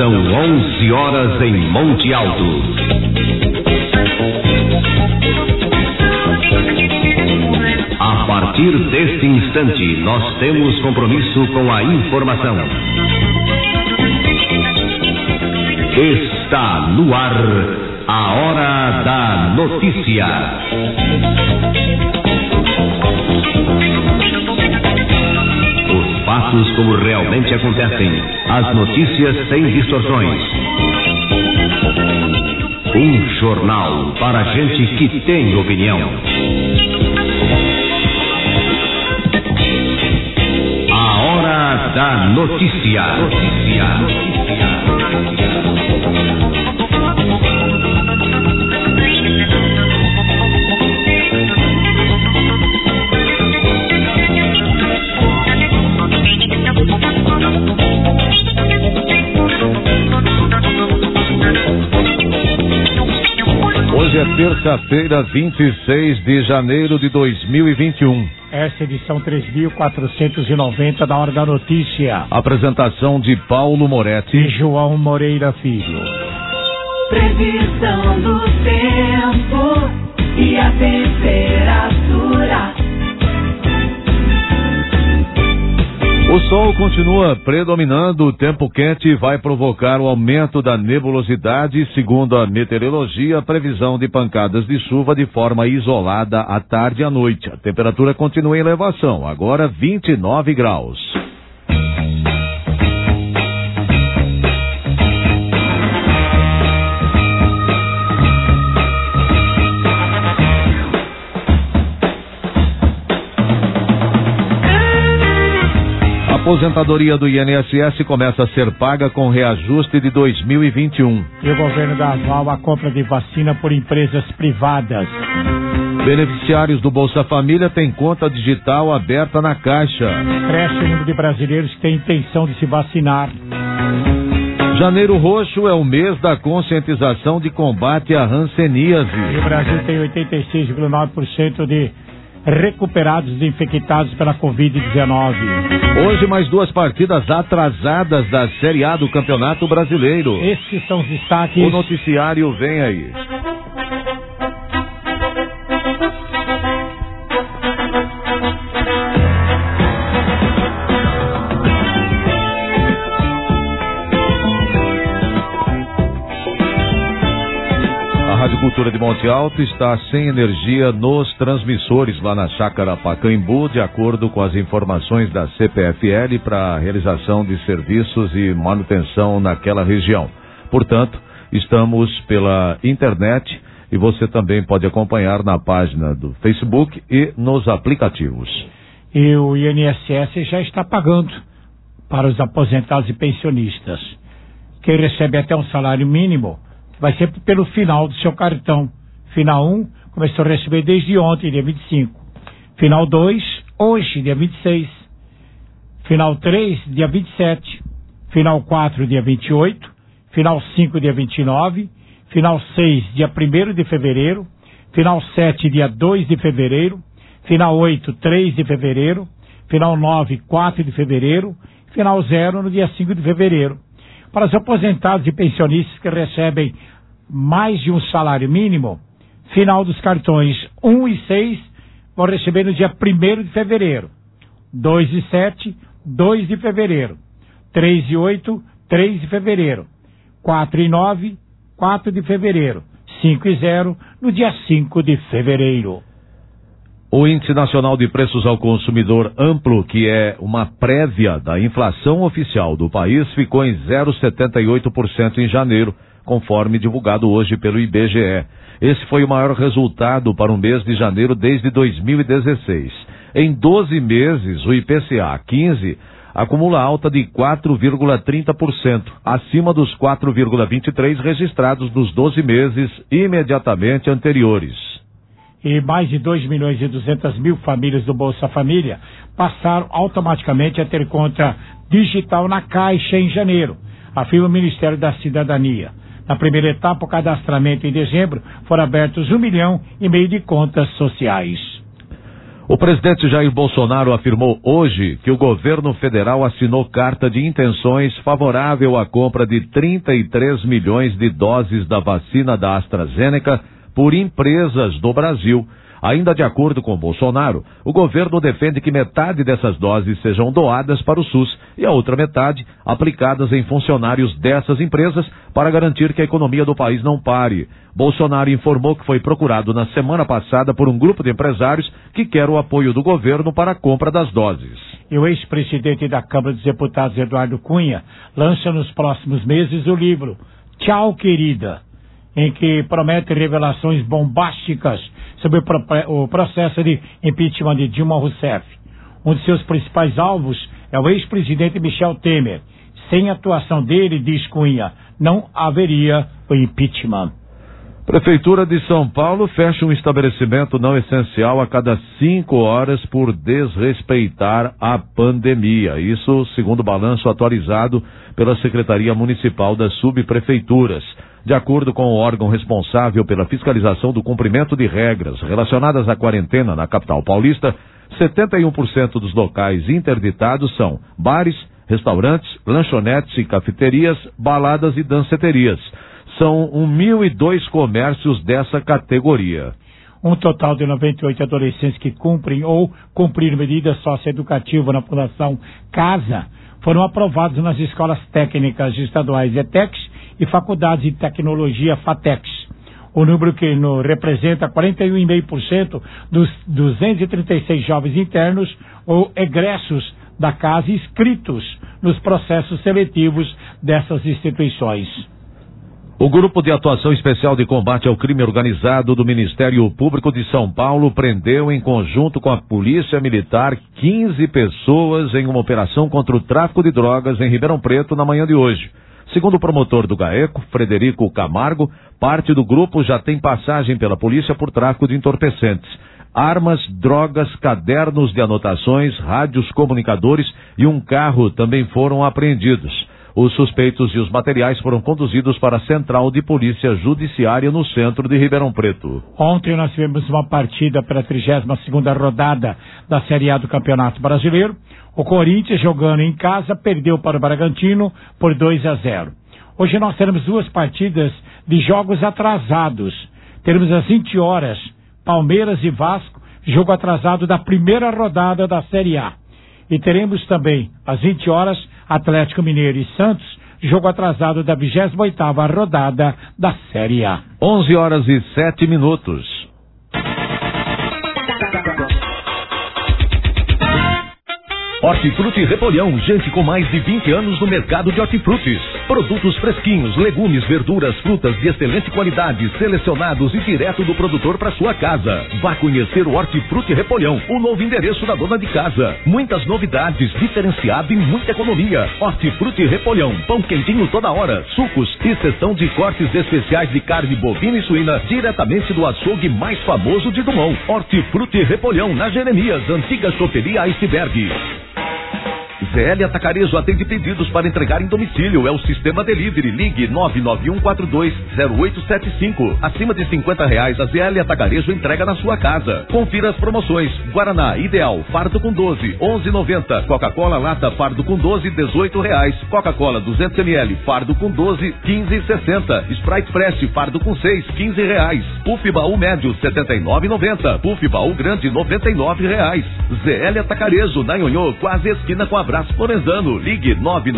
São 11 horas em Monte Alto. A partir deste instante, nós temos compromisso com a informação. Está no ar a Hora da Notícia. Os fatos como realmente acontecem, as notícias sem distorções. Um jornal para gente que tem opinião. A Hora da Notícia. Hoje é terça-feira, 26 de janeiro de 2021. Essa edição 3.490 da Hora da Notícia. Apresentação de Paulo Moretti e João Moreira Filho. Previsão do tempo e a temperatura. O sol continua predominando, o tempo quente vai provocar o aumento da nebulosidade. Segundo a meteorologia, previsão de pancadas de chuva de forma isolada à tarde e à noite. A temperatura continua em elevação, agora 29 graus. A aposentadoria do INSS começa a ser paga com reajuste de 2021. E o governo dá aval à compra de vacina por empresas privadas. Beneficiários do Bolsa Família têm conta digital aberta na Caixa. Cresce o número de brasileiros que têm intenção de se vacinar. Janeiro Roxo é o mês da conscientização de combate à hanseníase. E o Brasil tem 86,9% de recuperados infectados pela Covid-19. Hoje mais duas partidas atrasadas da Série A do Campeonato Brasileiro. Esses são os destaques. O noticiário vem aí. A Rádio Cultura de Monte Alto está sem energia nos transmissores lá na Chácara Pacaembu, de acordo com as informações da CPFL para a realização de serviços e manutenção naquela região. Portanto, estamos pela internet e você também pode acompanhar na página do Facebook e nos aplicativos. E o INSS já está pagando para os aposentados e pensionistas. Quem recebe até um salário mínimo vai ser pelo final do seu cartão. Final 1 começou a receber desde ontem, dia 25. Final 2, hoje, dia 26. Final 3, dia 27. Final 4, dia 28. Final 5, dia 29. Final 6, dia 1º de fevereiro. Final 7, dia 2 de fevereiro. Final 8, 3 de fevereiro. Final 9, 4 de fevereiro. Final 0, no dia 5 de fevereiro. Para os aposentados e pensionistas que recebem mais de um salário mínimo, final dos cartões 1 e 6 vão receber no dia 1º de fevereiro. 2 e 7, 2 de fevereiro. 3 e 8, 3 de fevereiro. 4 e 9, 4 de fevereiro. 5 e 0, no dia 5 de fevereiro. O Índice Nacional de Preços ao Consumidor Amplo, que é uma prévia da inflação oficial do país, ficou em 0,78% em janeiro, conforme divulgado hoje pelo IBGE. Esse foi o maior resultado para o mês de janeiro desde 2016. Em 12 meses, o IPCA 15 acumula alta de 4,30%, acima dos 4,23% registrados nos 12 meses imediatamente anteriores. E mais de 2.200.000 famílias do Bolsa Família passaram automaticamente a ter conta digital na Caixa em janeiro, afirma o Ministério da Cidadania. Na primeira etapa, o cadastramento em dezembro, foram abertos 1,5 milhão de contas sociais. O presidente Jair Bolsonaro afirmou hoje que o governo federal assinou carta de intenções favorável à compra de 33 milhões de doses da vacina da AstraZeneca por empresas do Brasil. Ainda de acordo com Bolsonaro, o governo defende que metade dessas doses sejam doadas para o SUS e a outra metade aplicadas em funcionários dessas empresas para garantir que a economia do país não pare. Bolsonaro informou que foi procurado na semana passada por um grupo de empresários que quer o apoio do governo para a compra das doses. E o ex-presidente da Câmara dos Deputados, Eduardo Cunha, lança nos próximos meses o livro Tchau, Querida, em que promete revelações bombásticas sobre o processo de impeachment de Dilma Rousseff. Um de seus principais alvos é o ex-presidente Michel Temer. Sem a atuação dele, diz Cunha, não haveria o impeachment. Prefeitura de São Paulo fecha um estabelecimento não essencial a cada 5 horas por desrespeitar a pandemia. Isso segundo o balanço atualizado pela Secretaria Municipal das Subprefeituras. De acordo com o órgão responsável pela fiscalização do cumprimento de regras relacionadas à quarentena na capital paulista, 71% dos locais interditados são bares, restaurantes, lanchonetes e cafeterias, baladas e danceterias. São 1.002 comércios dessa categoria. Um total de 98 adolescentes que cumprem ou cumpriram medida socioeducativa na Fundação Casa foram aprovados nas escolas técnicas estaduais ETEX e faculdades de tecnologia FATEX. O número que representa 41,5% dos 236 jovens internos ou egressos da casa inscritos nos processos seletivos dessas instituições. O Grupo de Atuação Especial de Combate ao Crime Organizado do Ministério Público de São Paulo prendeu, em conjunto com a Polícia Militar, 15 pessoas em uma operação contra o tráfico de drogas em Ribeirão Preto na manhã de hoje. Segundo o promotor do GAECO, Frederico Camargo, parte do grupo já tem passagem pela polícia por tráfico de entorpecentes. Armas, drogas, cadernos de anotações, rádios comunicadores e um carro também foram apreendidos. Os suspeitos e os materiais foram conduzidos para a Central de Polícia Judiciária no centro de Ribeirão Preto. Ontem nós tivemos uma partida pela 32ª rodada da Série A do Campeonato Brasileiro. O Corinthians, jogando em casa, perdeu para o Bragantino por 2-0. Hoje nós teremos duas partidas de jogos atrasados. Teremos às 20 horas, Palmeiras e Vasco, jogo atrasado da primeira rodada da Série A. E teremos também, às 20 horas, Atlético Mineiro e Santos, jogo atrasado da 28ª rodada da Série A. 11h07. Hortifruti Repolhão, gente com mais de 20 anos no mercado de hortifrutis. Produtos fresquinhos, legumes, verduras, frutas de excelente qualidade, selecionados e direto do produtor para sua casa. Vá conhecer o Hortifruti Repolhão, o novo endereço da dona de casa. Muitas novidades, diferenciado e muita economia. Hortifruti Repolhão, pão quentinho toda hora, sucos e seção de cortes especiais de carne bovina e suína, diretamente do açougue mais famoso de Dumont. Hortifruti Repolhão, na Jeremias, antiga choperia Iceberg. ZL Atacarejo atende pedidos para entregar em domicílio. É o sistema delivery. Ligue 991420875. Acima de R$50, a ZL Atacarejo entrega na sua casa. Confira as promoções. Guaraná Ideal, fardo com 12, R$11,90. Coca-Cola Lata, fardo com 12, R$18. Coca-Cola 200ml, fardo com 12, R$15,60. Sprite Fresh, fardo com 6, R$15. Puff Baú Médio, R$79,90. Puff Baú Grande, R$99. ZL Atacarejo, na Nhonhô, quase esquina com a Abraço Florenzano. Ligue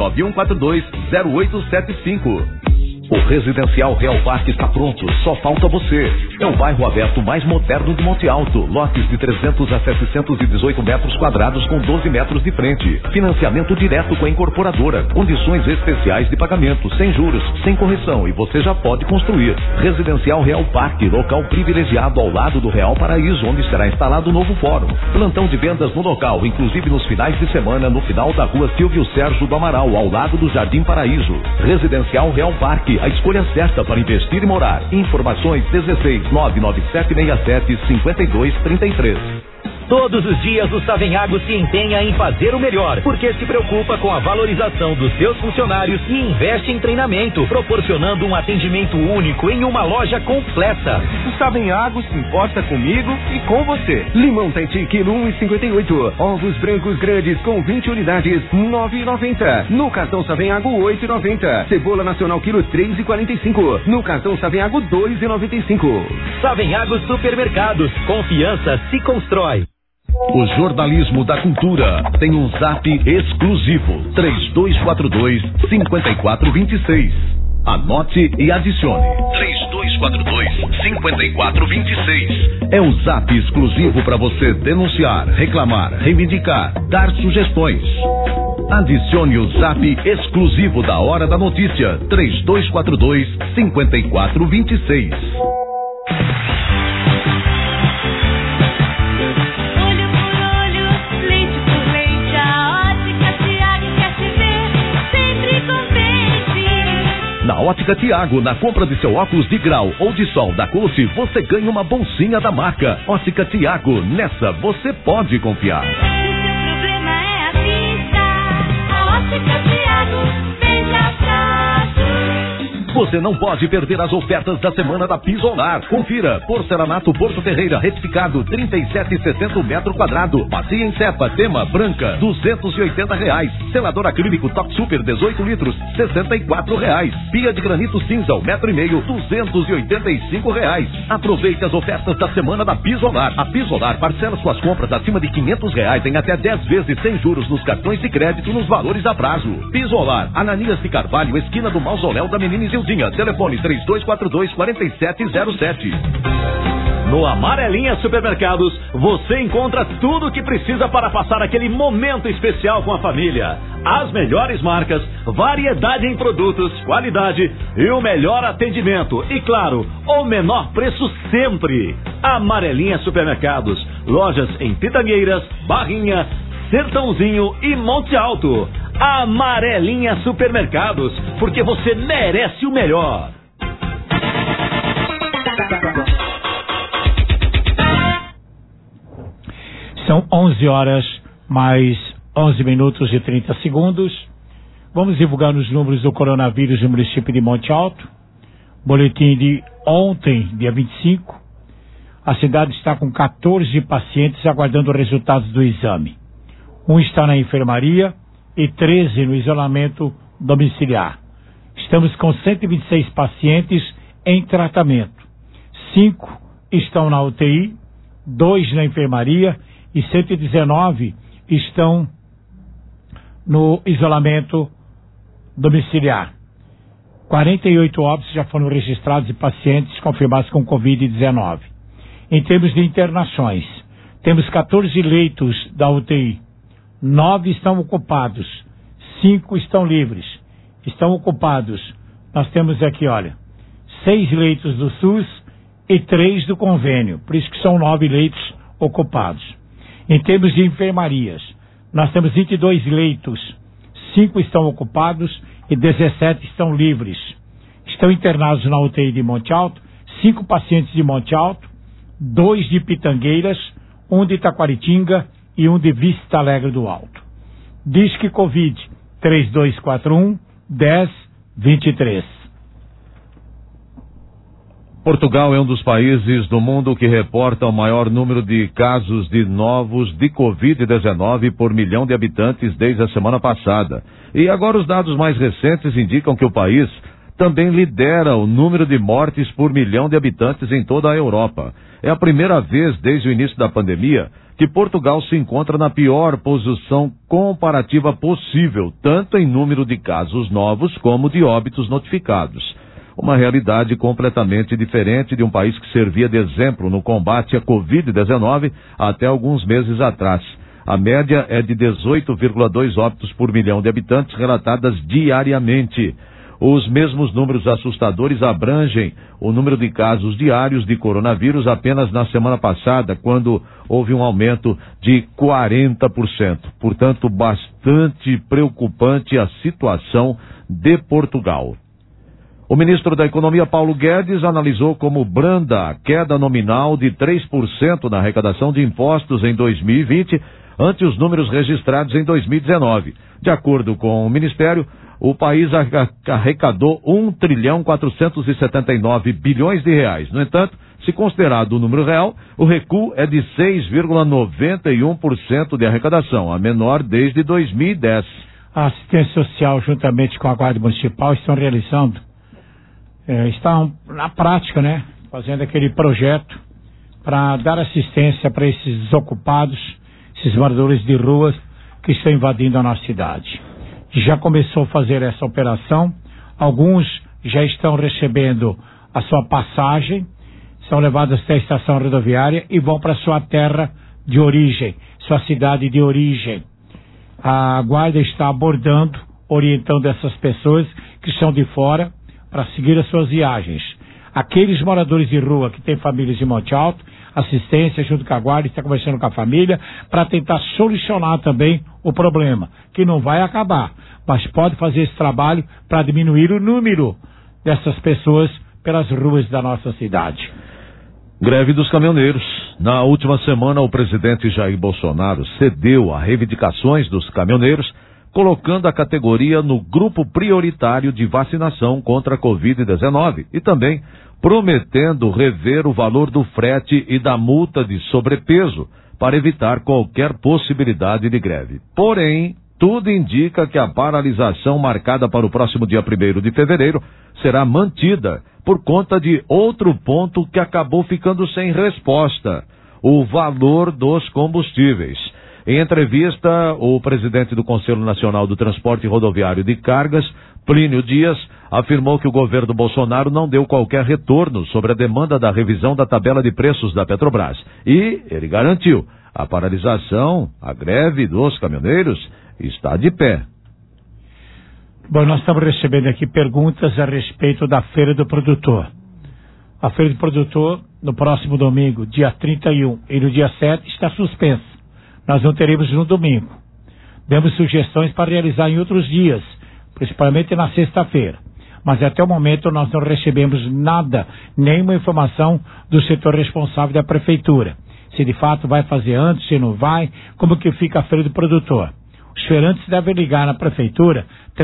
991420875. O Residencial Real Parque está pronto, só falta você. É o bairro aberto mais moderno de Monte Alto. Lotes de 300 a 718 metros quadrados com 12 metros de frente. Financiamento direto com a incorporadora. Condições especiais de pagamento, sem juros, sem correção, e você já pode construir. Residencial Real Parque, local privilegiado ao lado do Real Paraíso, onde será instalado o novo fórum. Plantão de vendas no local, inclusive nos finais de semana, no final da rua Silvio Sérgio do Amaral, ao lado do Jardim Paraíso. Residencial Real Parque, a escolha certa para investir e morar. Informações 16 99767 5233. Todos os dias o Savenhago se empenha em fazer o melhor, porque se preocupa com a valorização dos seus funcionários e investe em treinamento, proporcionando um atendimento único em uma loja completa. O Savenhago se importa comigo e com você. Limão Tahiti, quilo 1,58. Ovos brancos grandes com 20 unidades, 9,90. No cartão Savenhago, 8,90. Cebola nacional, quilo 3,45. No cartão Savenhago, 2,95. Savenhago Supermercados. Confiança se constrói. O jornalismo da cultura tem um zap exclusivo, 3242-5426. Anote e adicione. 3242-5426. É o zap exclusivo para você denunciar, reclamar, reivindicar, dar sugestões. Adicione o zap exclusivo da Hora da Notícia, 3242-5426. Na Ótica Tiago, na compra de seu óculos de grau ou de sol da Coce, você ganha uma bolsinha da marca. Ótica Tiago, nessa você pode confiar. Se o problema é a vista, a Ótica Tiago vem já pra Você não pode perder as ofertas da semana da Pisolar. Confira: porcelanato Porto Ferreira retificado, 37,60 metro quadrado. Bacia em cepa, tema branca, R$280. Selador acrílico Top Super 18 litros, R$64. Pia de granito cinza, 1,5 metro, R$285. Aproveite as ofertas da semana da Pisolar. A Pisolar parcela suas compras acima de R$500 em até 10 vezes sem juros nos cartões de crédito nos valores a prazo. Pisolar, Ananias de Carvalho, esquina do Mausoléu da Menina Isildinha. Telefone 3242-4707. No Amarelinha Supermercados, você encontra tudo o que precisa para passar aquele momento especial com a família. As melhores marcas, variedade em produtos, qualidade e o melhor atendimento. E claro, o menor preço sempre. Amarelinha Supermercados, lojas em Pitangueiras, Barrinha, Sertãozinho e Monte Alto. Amarelinha Supermercados, porque você merece o melhor. São 11 horas mais 11 minutos e 30 segundos. Vamos divulgar os números do coronavírus no município de Monte Alto. Boletim de ontem, dia 25. A cidade está com 14 pacientes aguardando resultados do exame. Um está na enfermaria e 13 no isolamento domiciliar. Estamos com 126 pacientes em tratamento. 5 estão na UTI, 2 na enfermaria e 119 estão no isolamento domiciliar. 48 óbitos já foram registrados de pacientes confirmados com Covid-19. Em termos de internações, temos 14 leitos da UTI. 9 estão ocupados, 5 estão livres. Estão ocupados, nós temos aqui, olha, 6 leitos do SUS e 3 do convênio, por isso que são 9 leitos ocupados. Em termos de enfermarias, nós temos 22 leitos, 5 estão ocupados e 17 estão livres. Estão internados na UTI de Monte Alto, 5 pacientes de Monte Alto, 2 de Pitangueiras, 1 de Taquaritinga e 1 de Vista Alegre do Alto. Disque Covid 3241-1023. Portugal é um dos países do mundo que reporta o maior número de casos de novos de Covid-19 por milhão de habitantes desde a semana passada. E agora os dados mais recentes indicam que o país também lidera o número de mortes por milhão de habitantes em toda a Europa. É a primeira vez desde o início da pandemia que Portugal se encontra na pior posição comparativa possível, tanto em número de casos novos como de óbitos notificados. Uma realidade completamente diferente de um país que servia de exemplo no combate à Covid-19 até alguns meses atrás. A média é de 18,2 óbitos por milhão de habitantes relatadas diariamente. Os mesmos números assustadores abrangem o número de casos diários de coronavírus apenas na semana passada, quando houve um aumento de 40%. Portanto, bastante preocupante a situação de Portugal. O ministro da Economia, Paulo Guedes, analisou como branda a queda nominal de 3% na arrecadação de impostos em 2020, ante os números registrados em 2019. De acordo com o Ministério, o país arrecadou 1,479 bilhões de reais. No entanto, se considerado o número real, o recuo é de 6,91% de arrecadação, a menor desde 2010. A assistência social, juntamente com a Guarda Municipal, estão realizando, estão na prática, né, fazendo aquele projeto para dar assistência para esses desocupados, esses moradores de ruas que estão invadindo a nossa cidade. Já começou a fazer essa operação, alguns já estão recebendo a sua passagem, são levados até a estação rodoviária e vão para sua terra de origem, sua cidade de origem. A Guarda está abordando, orientando essas pessoas que são de fora para seguir as suas viagens. Aqueles moradores de rua que têm famílias em Monte Alto, assistência junto com a Guarda, está conversando com a família para tentar solucionar também o problema, que não vai acabar, mas pode fazer esse trabalho para diminuir o número dessas pessoas pelas ruas da nossa cidade. Greve dos caminhoneiros. Na última semana, o presidente Jair Bolsonaro cedeu a reivindicações dos caminhoneiros, colocando a categoria no grupo prioritário de vacinação contra a Covid-19 e também prometendo rever o valor do frete e da multa de sobrepeso para evitar qualquer possibilidade de greve. Porém, tudo indica que a paralisação marcada para o próximo dia 1º de fevereiro será mantida por conta de outro ponto que acabou ficando sem resposta: o valor dos combustíveis. Em entrevista, o presidente do Conselho Nacional do Transporte Rodoviário de Cargas, Plínio Dias, afirmou que o governo Bolsonaro não deu qualquer retorno sobre a demanda da revisão da tabela de preços da Petrobras. E ele garantiu: a paralisação, a greve dos caminhoneiros está de pé. Bom, nós estamos recebendo aqui perguntas a respeito da Feira do Produtor. A Feira do Produtor, no próximo domingo, dia 31 e no dia 7, está suspensa. Nós não teremos no domingo. Demos sugestões para realizar em outros dias, principalmente na sexta-feira. Mas até o momento nós não recebemos nada, nenhuma informação do setor responsável da Prefeitura. Se de fato vai fazer antes, se não vai, como que fica a Feira do Produtor. Os feirantes devem ligar na Prefeitura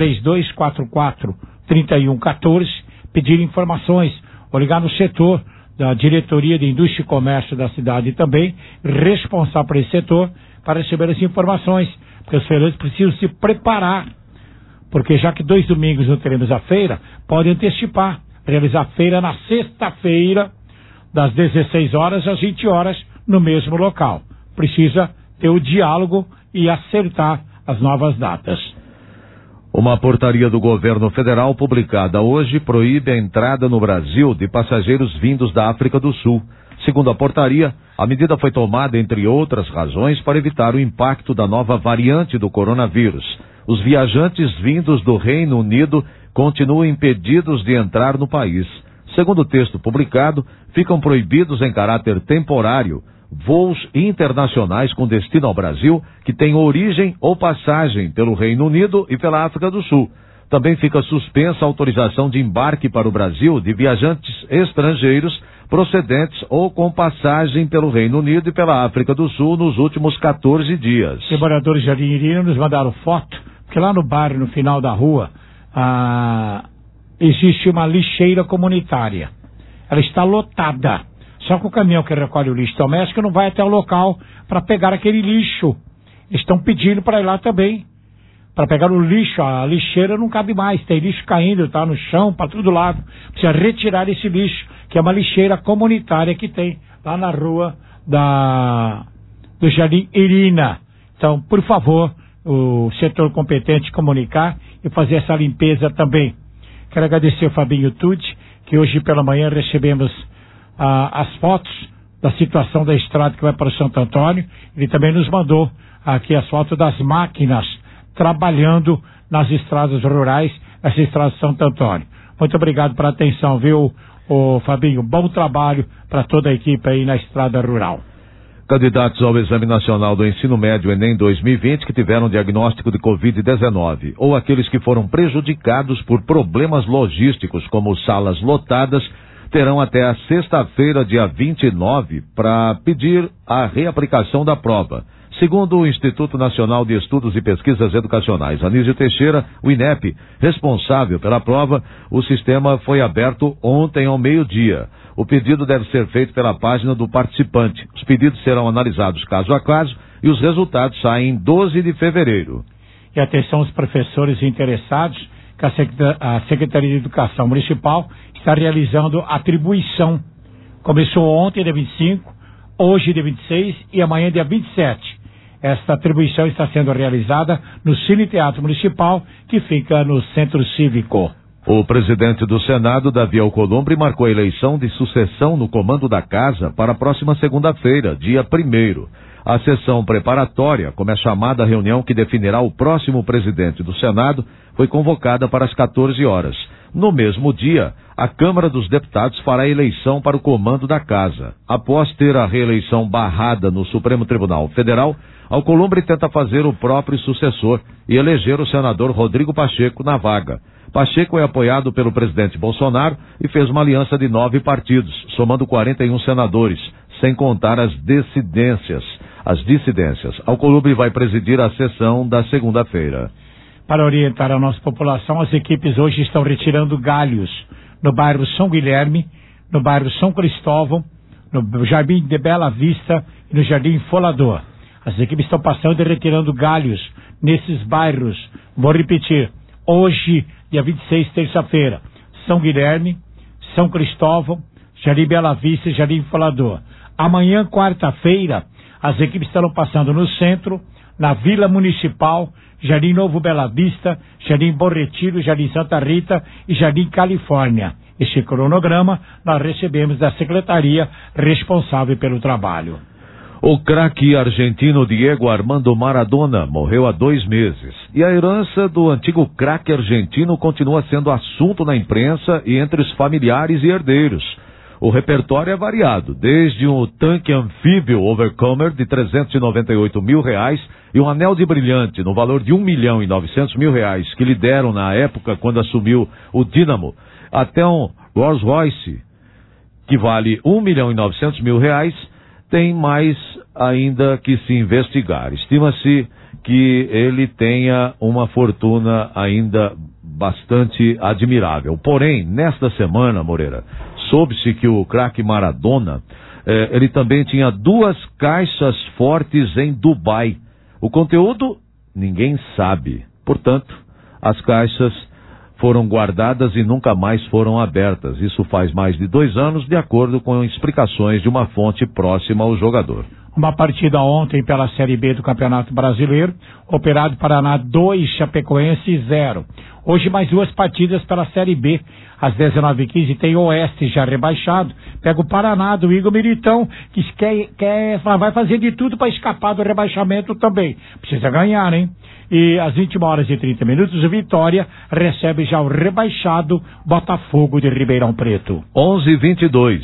3244-3114, pedir informações, ou ligar no setor da Diretoria de Indústria e Comércio da cidade também, responsável por esse setor, para receber as informações, porque os feirantes precisam se preparar, porque já que 2 domingos não teremos a feira, podem antecipar, realizar a feira na sexta-feira, das 16 horas às 20 horas, no mesmo local. Precisa ter o diálogo e acertar as novas datas. Uma portaria do governo federal publicada hoje proíbe a entrada no Brasil de passageiros vindos da África do Sul. Segundo a portaria, a medida foi tomada, entre outras razões, para evitar o impacto da nova variante do coronavírus. Os viajantes vindos do Reino Unido continuam impedidos de entrar no país. Segundo o texto publicado, ficam proibidos em caráter temporário voos internacionais com destino ao Brasil que têm origem ou passagem pelo Reino Unido e pela África do Sul. Também fica suspensa a autorização de embarque para o Brasil de viajantes estrangeiros procedentes ou com passagem pelo Reino Unido e pela África do Sul nos últimos 14 dias. Os moradores de Jardim Irina nos mandaram foto, porque lá no bairro, no final da rua, existe uma lixeira comunitária. Ela está lotada. Só que o caminhão que recolhe o lixo doméstico não vai até o local para pegar aquele lixo. Estão pedindo para ir lá também, para pegar o lixo. A lixeira não cabe mais, tem lixo caindo, está no chão, para todo lado. Precisa retirar esse lixo, que é uma lixeira comunitária que tem lá na rua do Jardim Irina. Então, por favor, o setor competente comunicar e fazer essa limpeza também. Quero agradecer ao Fabinho Tucci, que hoje pela manhã recebemos as fotos da situação da estrada que vai para o Santo Antônio. Ele também nos mandou aqui as fotos das máquinas trabalhando nas estradas rurais, essa estrada de Santo Antônio. Muito obrigado pela atenção, viu, Fabinho? Bom trabalho para toda a equipe aí na estrada rural. Candidatos ao Exame Nacional do Ensino Médio Enem 2020 que tiveram diagnóstico de Covid-19 ou aqueles que foram prejudicados por problemas logísticos, como salas lotadas, terão até a sexta-feira, dia 29, para pedir a reaplicação da prova. Segundo o Instituto Nacional de Estudos e Pesquisas Educacionais, Anísio Teixeira, o INEP, responsável pela prova, o sistema foi aberto ontem ao meio-dia. O pedido deve ser feito pela página do participante. Os pedidos serão analisados caso a caso e os resultados saem em 12 de fevereiro. E atenção aos professores interessados, que a Secretaria de Educação Municipal está realizando atribuição. Começou ontem, dia 25, hoje, dia 26 e amanhã, dia 27. Esta atribuição está sendo realizada no Cine Teatro Municipal, que fica no Centro Cívico. O presidente do Senado, Davi Alcolumbre, marcou a eleição de sucessão no comando da casa para a próxima segunda-feira, dia 1º. A sessão preparatória, como é chamada a reunião que definirá o próximo presidente do Senado, foi convocada para as 14 horas. No mesmo dia, a Câmara dos Deputados fará a eleição para o comando da casa. Após ter a reeleição barrada no Supremo Tribunal Federal, Alcolumbre tenta fazer o próprio sucessor e eleger o senador Rodrigo Pacheco na vaga. Pacheco é apoiado pelo presidente Bolsonaro e fez uma aliança de 9 partidos, somando 41 senadores, sem contar as dissidências. Alcolumbre vai presidir a sessão da segunda-feira. Para orientar a nossa população, as equipes hoje estão retirando galhos no bairro São Guilherme, no bairro São Cristóvão, no Jardim de Bela Vista e no Jardim Folador. As equipes estão passando e retirando galhos nesses bairros. Vou repetir, hoje, dia 26, terça-feira, São Guilherme, São Cristóvão, Jardim Bela Vista e Jardim Folador. Amanhã, quarta-feira, as equipes estarão passando no centro, na Vila Municipal, Jardim Novo Bela Vista, Jardim Bom Retiro, Jardim Santa Rita e Jardim Califórnia. Este cronograma nós recebemos da secretaria responsável pelo trabalho. O craque argentino Diego Armando Maradona morreu há 2 meses. E a herança do antigo craque argentino continua sendo assunto na imprensa e entre os familiares e herdeiros. O repertório é variado, desde um tanque anfíbio Overcomer de R$398 mil e um anel de brilhante no valor de R$1.900.000 que lhe deram na época quando assumiu o Dínamo, até um Rolls Royce que vale R$1.900.000, tem mais ainda que se investigar. Estima-se que ele tenha uma fortuna ainda bastante admirável. Porém, nesta semana, Moreira, soube-se que o craque Maradona, ele também tinha 2 caixas fortes em Dubai. O conteúdo, ninguém sabe. Portanto, as caixas foram guardadas e nunca mais foram abertas. Isso faz mais de 2 anos, de acordo com explicações de uma fonte próxima ao jogador. Uma partida ontem pela Série B do Campeonato Brasileiro, Operário Paraná 2, Chapecoense 0. Hoje mais 2 partidas pela Série B. Às 19h15 tem Oeste já rebaixado. Pega o Paraná do Igor Militão, que vai fazer de tudo para escapar do rebaixamento também. Precisa ganhar, hein? E às 20h30, o Vitória recebe já o rebaixado Botafogo de Ribeirão Preto. 11h22.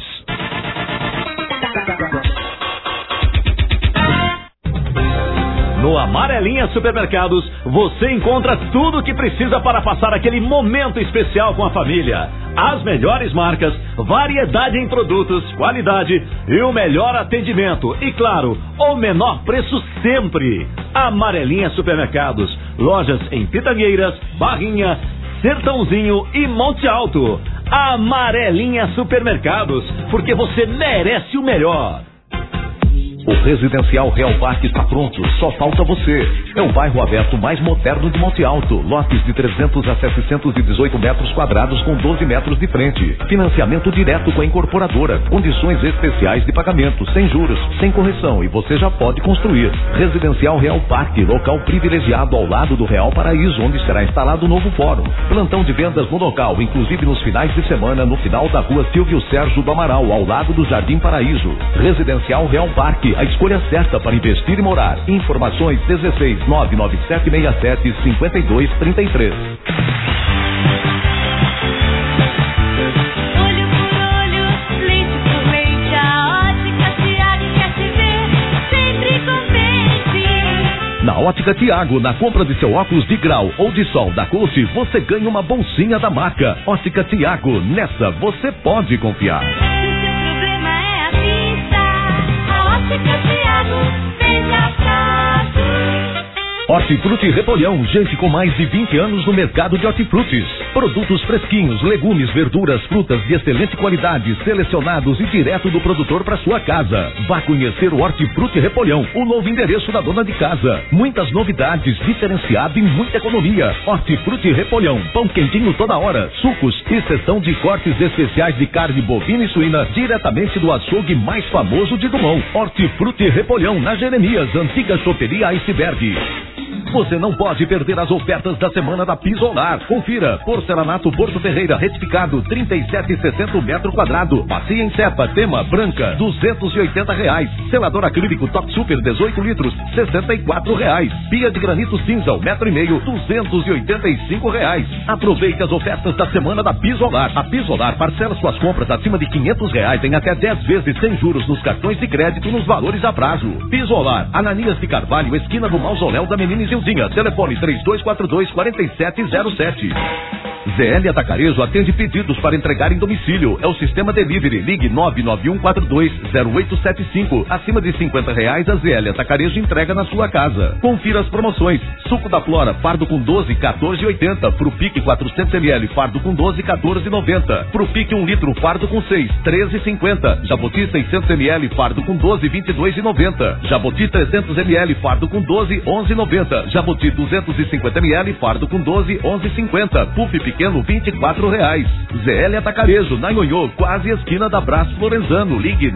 No Amarelinha Supermercados, você encontra tudo o que precisa para passar aquele momento especial com a família. As melhores marcas, variedade em produtos, qualidade e o melhor atendimento. E claro, o menor preço sempre. Amarelinha Supermercados, lojas em Pitangueiras, Barrinha, Sertãozinho e Monte Alto. Amarelinha Supermercados, porque você merece o melhor. O Residencial Real Parque está pronto, só falta você. É o bairro aberto mais moderno de Monte Alto. Lotes de 300 a 718 metros quadrados com 12 metros de frente. Financiamento direto com a incorporadora. Condições especiais de pagamento, sem juros, sem correção, e você já pode construir. Residencial Real Parque, local privilegiado ao lado do Real Paraíso, onde será instalado o novo fórum. Plantão de vendas no local, inclusive nos finais de semana, no final da rua Silvio Sérgio do Amaral, ao lado do Jardim Paraíso. Residencial Real Parque, a escolha certa para investir e morar. Informações 16 99767 5233. Olho por olho, leite por leite, a Ótica Tiago quer te ver. Ótica Tiago, na compra de seu óculos de grau ou de sol da Coach, você ganha uma bolsinha da marca. Ótica Tiago, nessa você pode confiar. Se seu problema é a vista, a Ótica Tiago vem atrás. Hortifruti Repolhão, gente com mais de 20 anos no mercado de hortifrutis. Produtos fresquinhos, legumes, verduras, frutas de excelente qualidade, selecionados e direto do produtor para sua casa. Vá conhecer o Hortifruti Repolhão, o novo endereço da dona de casa. Muitas novidades, diferenciado e muita economia. Hortifruti Repolhão, pão quentinho toda hora, sucos e seção de cortes especiais de carne bovina e suína, diretamente do açougue mais famoso de Dumont. Hortifruti Repolhão, na Jeremias, antiga choperia Iceberg. Você não pode perder as ofertas da semana da Pisolar. Confira: porcelanato Porto Ferreira retificado, 37,60 o metro quadrado. Bacia em cepa, tema branca, R$280. Selador acrílico Top Super 18 litros, R$64. Pia de granito cinza, 1,5 metro, R$285. Aproveite as ofertas da semana da Pisolar. A Pisolar parcela suas compras acima de R$500 em até 10 vezes sem juros nos cartões de crédito nos valores a prazo. Pisolar, Ananias de Carvalho, esquina do Mausoléu da Menina Zilzinha. Telefone 3242-4707. ZL Atacarejo atende pedidos para entregar em domicílio. É o sistema delivery. Ligue 991420875. Acima de R$50, a ZL Atacarejo entrega na sua casa. Confira as promoções: suco da Flora, fardo com 12, R$14,80. Pro Pique 400ml, fardo com 12, R$14,90. Pro Pique 1 litro, fardo com 6, R$13,50. Jabuti 600ml, fardo com 12, R$22,90. Jabuti 300ml, fardo com 12, R$11,90. Jabuti 250ml, fardo com 12, R$11,50. Puff pequeno, R$24. ZL Atacarejo, na Nhonhô, quase esquina da Brás Florenzano. Ligue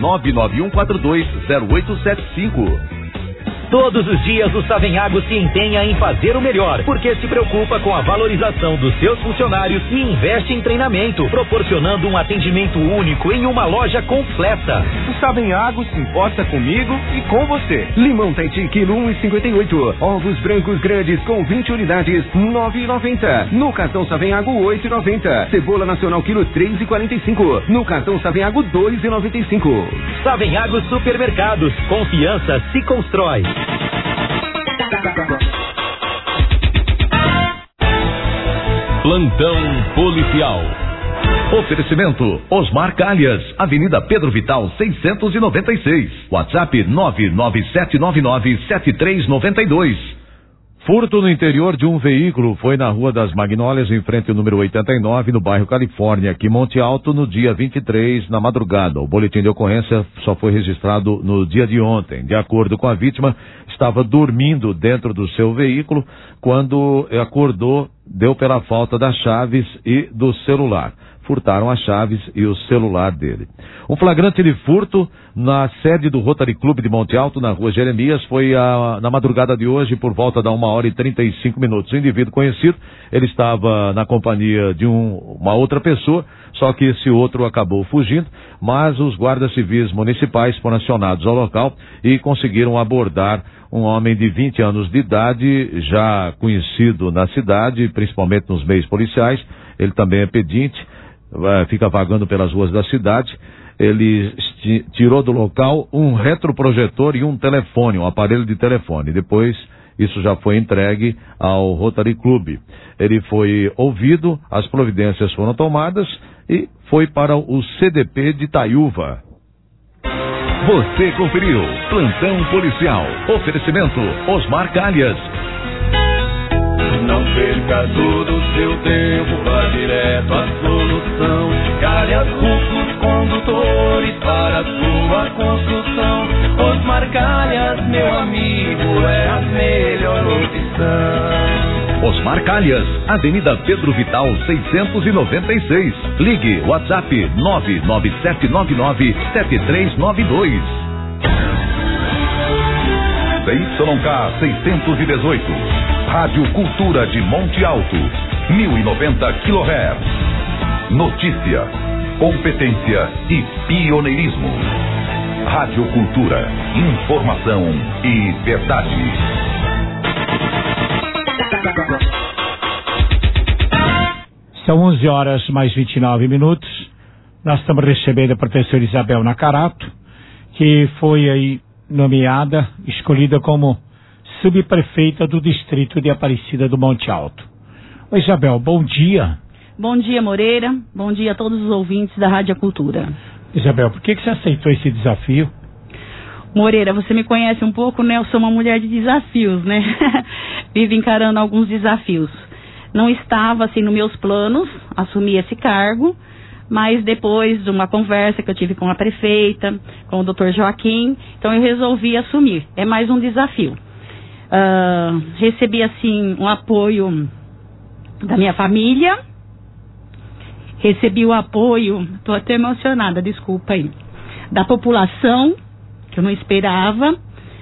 991420875. Todos os dias o Savenhago se empenha em fazer o melhor, porque se preocupa com a valorização dos seus funcionários e investe em treinamento, proporcionando um atendimento único em uma loja completa. O Savenhago se importa comigo e com você. Limão Tahiti, quilo 1,58. Ovos brancos grandes com 20 unidades, R$9,90. No cartão Savenhago, R$8,90. Cebola nacional, quilo 3,45. No cartão Savenhago, R$2,95. Savenhago Supermercados, confiança se constrói. Plantão policial. Oferecimento: Osmar Calhas, Avenida Pedro Vital 696. WhatsApp 997997392. Furto no interior de um veículo foi na Rua das Magnólias, em frente ao número 89, no bairro Califórnia, aqui em Monte Alto, no dia 23, na madrugada. O boletim de ocorrência só foi registrado no dia de ontem. De acordo com a vítima, estava dormindo dentro do seu veículo quando acordou, deu pela falta das chaves e do celular. Furtaram as chaves e o celular dele. Um flagrante de furto na sede do Rotary Clube de Monte Alto, na Rua Jeremias, foi na madrugada de hoje, por volta da 1h35. O indivíduo conhecido, ele estava na companhia de uma outra pessoa, só que esse outro acabou fugindo, mas os guardas civis municipais foram acionados ao local e conseguiram abordar um homem de 20 anos de idade, já conhecido na cidade, principalmente nos meios policiais. Ele também é pedinte, fica vagando pelas ruas da cidade. Ele tirou do local um retroprojetor e um telefone, um aparelho de telefone. Depois, isso já foi entregue ao Rotary Clube. Ele foi ouvido, as providências foram tomadas e foi para o CDP de Itaiúva. Você conferiu Plantão Policial. Oferecimento: Osmar Calhas. Não perca todo o seu tempo, vá direto à solução. Calhas Rufos Condutores para a sua construção. Osmar Calhas, meu amigo, é a melhor opção. Osmar Calhas, Avenida Pedro Vital 696. Ligue WhatsApp 997997392. ZYK 618. Rádio Cultura de Monte Alto, 1090 kHz. Notícia, competência e pioneirismo. Rádio Cultura, informação e verdade. São 11h mais 29 minutos. Nós estamos recebendo a professora Isabel Nakarato, que foi aí nomeada, escolhida como subprefeita do distrito de Aparecida do Monte Alto. Oi, Isabel, bom dia. Bom dia, Moreira. Bom dia a todos os ouvintes da Rádio Cultura. Isabel, por que você aceitou esse desafio? Moreira, você me conhece um pouco, né? Eu sou uma mulher de desafios, né? Vivo encarando alguns desafios. Não estava, assim, nos meus planos assumir esse cargo, mas depois de uma conversa que eu tive com a prefeita, com o Dr. Joaquim, então eu resolvi assumir. É mais um desafio. Recebi, assim, um apoio da minha família, recebi o apoio, estou até emocionada, desculpa aí, da população, que eu não esperava,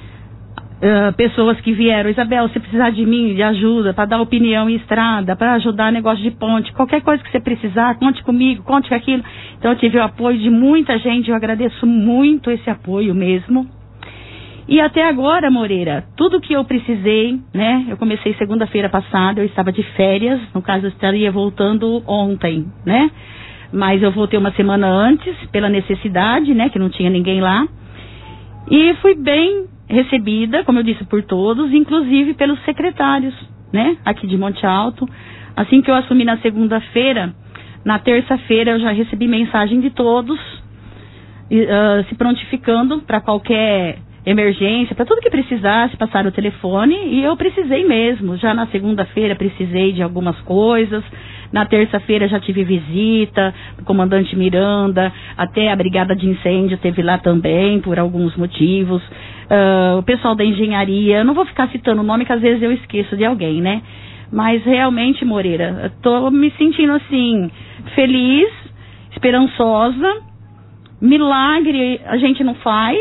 pessoas que vieram, Isabel, se precisar de mim, de ajuda, para dar opinião em estrada, para ajudar negócio de ponte, qualquer coisa que você precisar, conte comigo, conte com aquilo. Então eu tive o apoio de muita gente, eu agradeço muito esse apoio mesmo. E até agora, Moreira, tudo que eu precisei, né, eu comecei segunda-feira passada, eu estava de férias, no caso eu estaria voltando ontem, né, mas eu voltei uma semana antes, pela necessidade, né, que não tinha ninguém lá. E fui bem recebida, como eu disse, por todos, inclusive pelos secretários, né, aqui de Monte Alto. Assim que eu assumi na segunda-feira, na terça-feira eu já recebi mensagem de todos, se prontificando para qualquer emergência, para tudo que precisasse, passaram o telefone, e eu precisei mesmo. Já na segunda-feira precisei de algumas coisas, na terça-feira já tive visita do comandante Miranda, até a brigada de incêndio teve lá também, por alguns motivos, o pessoal da engenharia, não vou ficar citando o nome que às vezes eu esqueço de alguém, né? Mas realmente, Moreira, estou me sentindo assim, feliz, esperançosa. Milagre a gente não faz,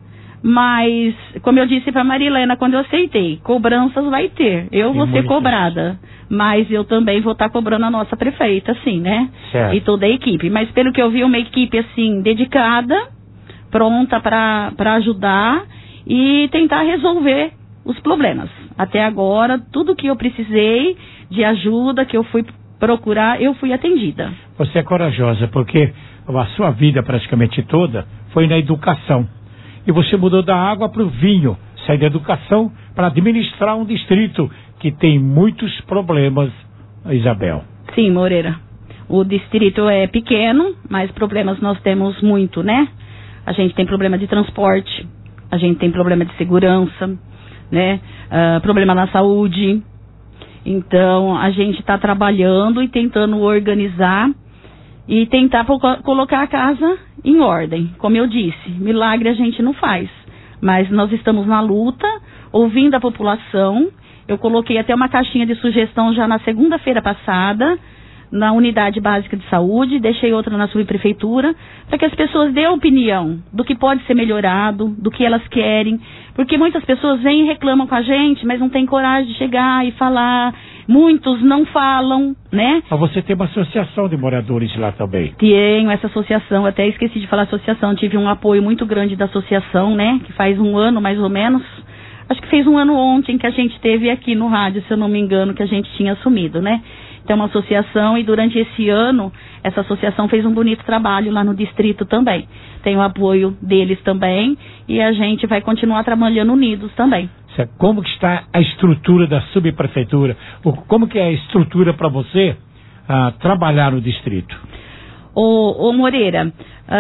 mas, como eu disse para Marilena quando eu aceitei, cobranças vai ter. Eu vou ser cobrada, mas eu também vou estar cobrando a nossa prefeita, assim, né? Certo. E toda a equipe. Mas pelo que eu vi, uma equipe, assim, dedicada, pronta para ajudar e tentar resolver os problemas. Até agora, tudo que eu precisei de ajuda, que eu fui procurar, eu fui atendida. Você é corajosa, porque a sua vida praticamente toda foi na educação. E você mudou da água para o vinho, saiu da educação para administrar um distrito que tem muitos problemas, Isabel. Sim, Moreira. O distrito é pequeno, mas problemas nós temos muito, né? A gente tem problema de transporte, a gente tem problema de segurança, né? Problema na saúde. Então, a gente está trabalhando e tentando organizar e tentar colocar a casa em ordem. Como eu disse, milagre a gente não faz, mas nós estamos na luta, ouvindo a população. Eu coloquei até uma caixinha de sugestão já na segunda-feira passada, na unidade básica de saúde, deixei outra na subprefeitura, para que as pessoas dêem opinião do que pode ser melhorado, do que elas querem, porque muitas pessoas vêm e reclamam com a gente, mas não tem coragem de chegar e falar. Muitos não falam, né? Mas você tem uma associação de moradores lá também. Tenho essa associação, até esqueci de falar associação, tive um apoio muito grande da associação, né? Que faz um ano mais ou menos, acho que fez um ano ontem que a gente teve aqui no rádio, se eu não me engano, que a gente tinha assumido, né? Então uma associação, e durante esse ano, essa associação fez um bonito trabalho lá no distrito também. Tem o apoio deles também, e a gente vai continuar trabalhando unidos também. Como que está a estrutura da subprefeitura? Como que é a estrutura para você trabalhar no distrito? Ô Moreira,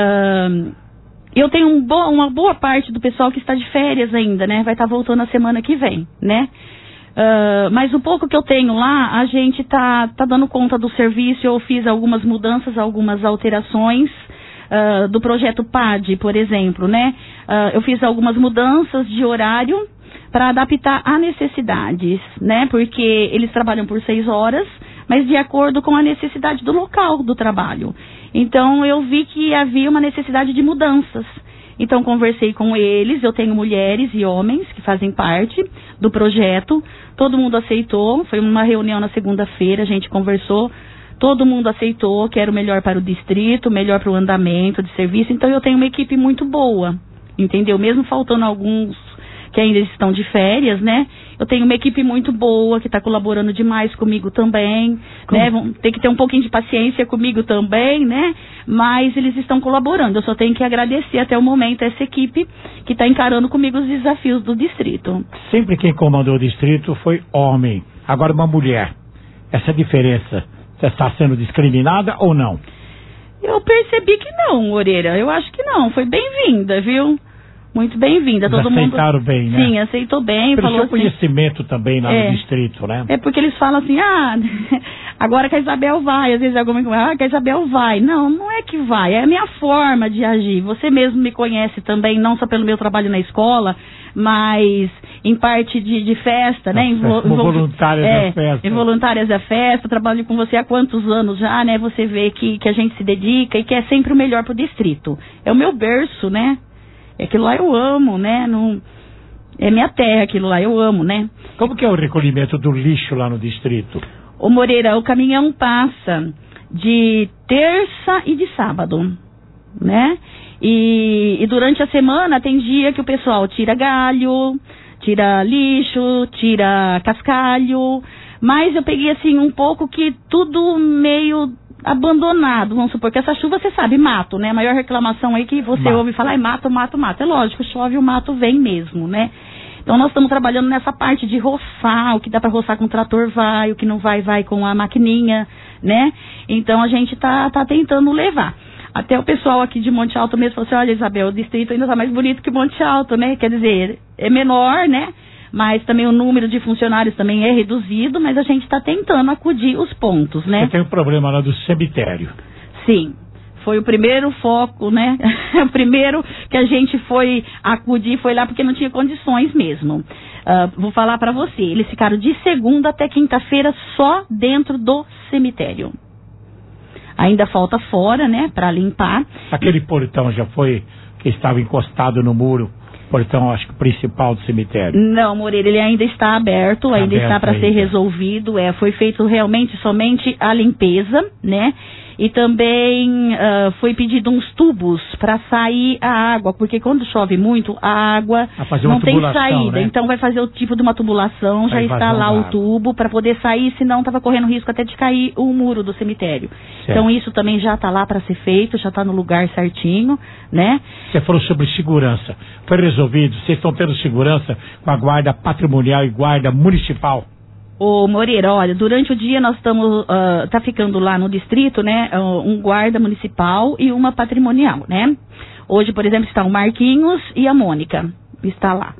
eu tenho uma boa parte do pessoal que está de férias ainda, né? Vai estar voltando a semana que vem, né? Mas o pouco que eu tenho lá, a gente tá dando conta do serviço. Eu fiz algumas mudanças, algumas alterações do projeto PAD, por exemplo, né? Eu fiz algumas mudanças de horário para adaptar a necessidades, né? Porque eles trabalham por 6 horas, mas de acordo com a necessidade do local do trabalho. Então, eu vi que havia uma necessidade de mudanças. Então, conversei com eles, eu tenho mulheres e homens que fazem parte do projeto, todo mundo aceitou, foi uma reunião na segunda-feira, a gente conversou, todo mundo aceitou que era o melhor para o distrito, melhor para o andamento de serviço, então eu tenho uma equipe muito boa, entendeu? Mesmo faltando alguns que ainda estão de férias, né? Eu tenho uma equipe muito boa que está colaborando demais comigo também, né? Vão ter que ter um pouquinho de paciência comigo também, né? Mas eles estão colaborando. Eu só tenho que agradecer até o momento essa equipe que está encarando comigo os desafios do distrito. Sempre quem comandou o distrito foi homem, agora uma mulher. Essa diferença, você está sendo discriminada ou não? Eu percebi que não, Moreira. Eu acho que não. Foi bem-vinda, viu? Muito bem-vinda. Eles todo mundo aceitaram bem, né? Sim, aceitou bem. Pelo falou seu assim, conhecimento também lá no distrito, né? É porque eles falam assim, agora que a Isabel vai. Às vezes alguém fala, que a Isabel vai. Não, não é que vai. É a minha forma de agir. Você mesmo me conhece também, não só pelo meu trabalho na escola, mas em parte de festa, né? Voluntárias da festa. Em voluntárias da festa. Trabalho com você há quantos anos já, né? Você vê que a gente se dedica e que é sempre o melhor pro distrito. É o meu berço, né? Aquilo lá eu amo, né? Não, é minha terra aquilo lá, eu amo, né? Como que é o recolhimento do lixo lá no distrito? Ô Moreira, o caminhão passa de terça e de sábado, né? E durante a semana tem dia que o pessoal tira galho, tira lixo, tira cascalho, mas eu peguei assim um pouco que tudo meio abandonado, vamos supor que essa chuva, você sabe, mato, né? A maior reclamação aí que você ouve falar é mato. É lógico, chove, o mato vem mesmo, né? Então nós estamos trabalhando nessa parte de roçar, o que dá para roçar com o trator vai, o que não vai com a maquininha, né? Então a gente tá tentando levar. Até o pessoal aqui de Monte Alto mesmo falou assim, olha Isabel, o distrito ainda tá mais bonito que Monte Alto, né? Quer dizer, é menor, né? Mas também o número de funcionários também é reduzido, mas a gente está tentando acudir os pontos, né? Você tem um problema lá do cemitério. Sim, foi o primeiro foco, né? O primeiro que a gente foi acudir foi lá porque não tinha condições mesmo. Vou falar para você, eles ficaram de segunda até quinta-feira só dentro do cemitério. Ainda falta fora, né, para limpar. Aquele portão já foi, que estava encostado no muro, portão, acho que principal do cemitério. Não, Moreira, ele ainda está aberto, ainda está para ser resolvido. Foi feito realmente somente a limpeza, né? E também foi pedido uns tubos para sair a água, porque quando chove muito, a água não tem saída. Né? Então vai fazer o tipo de uma tubulação, já está lá o tubo para poder sair, senão estava correndo risco até de cair o muro do cemitério. Certo. Então isso também já está lá para ser feito, já está no lugar certinho, né? Você falou sobre segurança. Foi resolvido? Vocês estão tendo segurança com a guarda patrimonial e guarda municipal? Ô Moreira, olha, durante o dia nós estamos, tá ficando lá no distrito, né, um guarda municipal e uma patrimonial, né? Hoje, por exemplo, está o Marquinhos e a Mônica, está lá.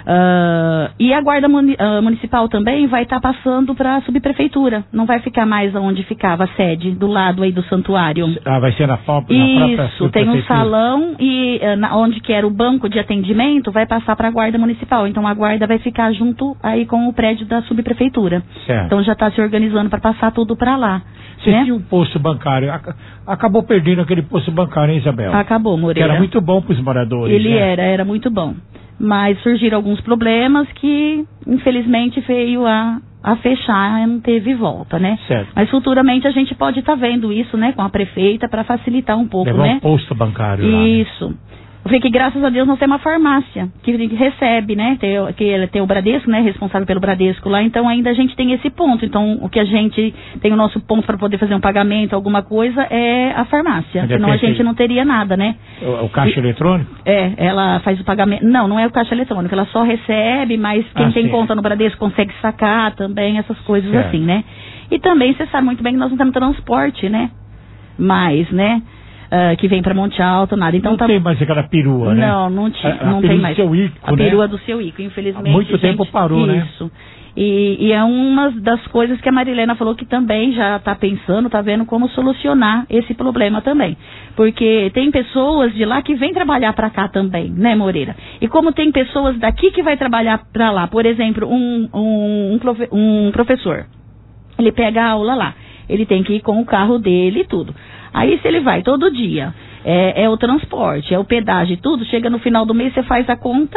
E a guarda municipal também vai estar passando para a subprefeitura, não vai ficar mais onde ficava a sede, do lado aí do santuário. Vai ser na própria Isso, tem um salão e onde que era o banco de atendimento vai passar para a guarda municipal, então a guarda vai ficar junto aí com o prédio da subprefeitura. Certo. Então já está se organizando para passar tudo para lá. Você tinha um posto bancário, acabou perdendo aquele posto bancário, hein, Isabel? Acabou, Moreira. Que era muito bom para os moradores. Ele né? era muito bom. Mas surgiram alguns problemas que, infelizmente, veio a fechar, não teve volta, né? Certo. Mas futuramente a gente pode estar vendo isso, né, com a prefeita, para facilitar um pouco, levar né? Um posto bancário lá, isso. Né? Eu falei que graças a Deus nós temos uma farmácia que recebe, né? Tem o Bradesco, né? Responsável pelo Bradesco lá, então ainda a gente tem esse ponto. Então o que a gente tem o nosso ponto para poder fazer um pagamento, alguma coisa, é a farmácia. Senão a gente não teria nada, né? O caixa eletrônico? Ela faz o pagamento. Não é o caixa eletrônico, ela só recebe, mas quem tem conta no Bradesco consegue sacar também, essas coisas assim, né? E também você sabe muito bem que nós não temos transporte, né? Mais, né? Que vem para Monte Alto, nada. Então não tem mais aquela perua, né? Não tem mais. Seu Ico, a perua do seu Ico, infelizmente. Há muito tempo parou, né? Isso. E é uma das coisas que a Marilena falou que também já está pensando, está vendo como solucionar esse problema também. Porque tem pessoas de lá que vêm trabalhar para cá também, né, Moreira? E como tem pessoas daqui que vai trabalhar para lá, por exemplo, um professor, ele pega a aula lá, ele tem que ir com o carro dele e tudo. Aí se ele vai todo dia, é o transporte, é o pedágio e tudo, chega no final do mês, você faz a conta,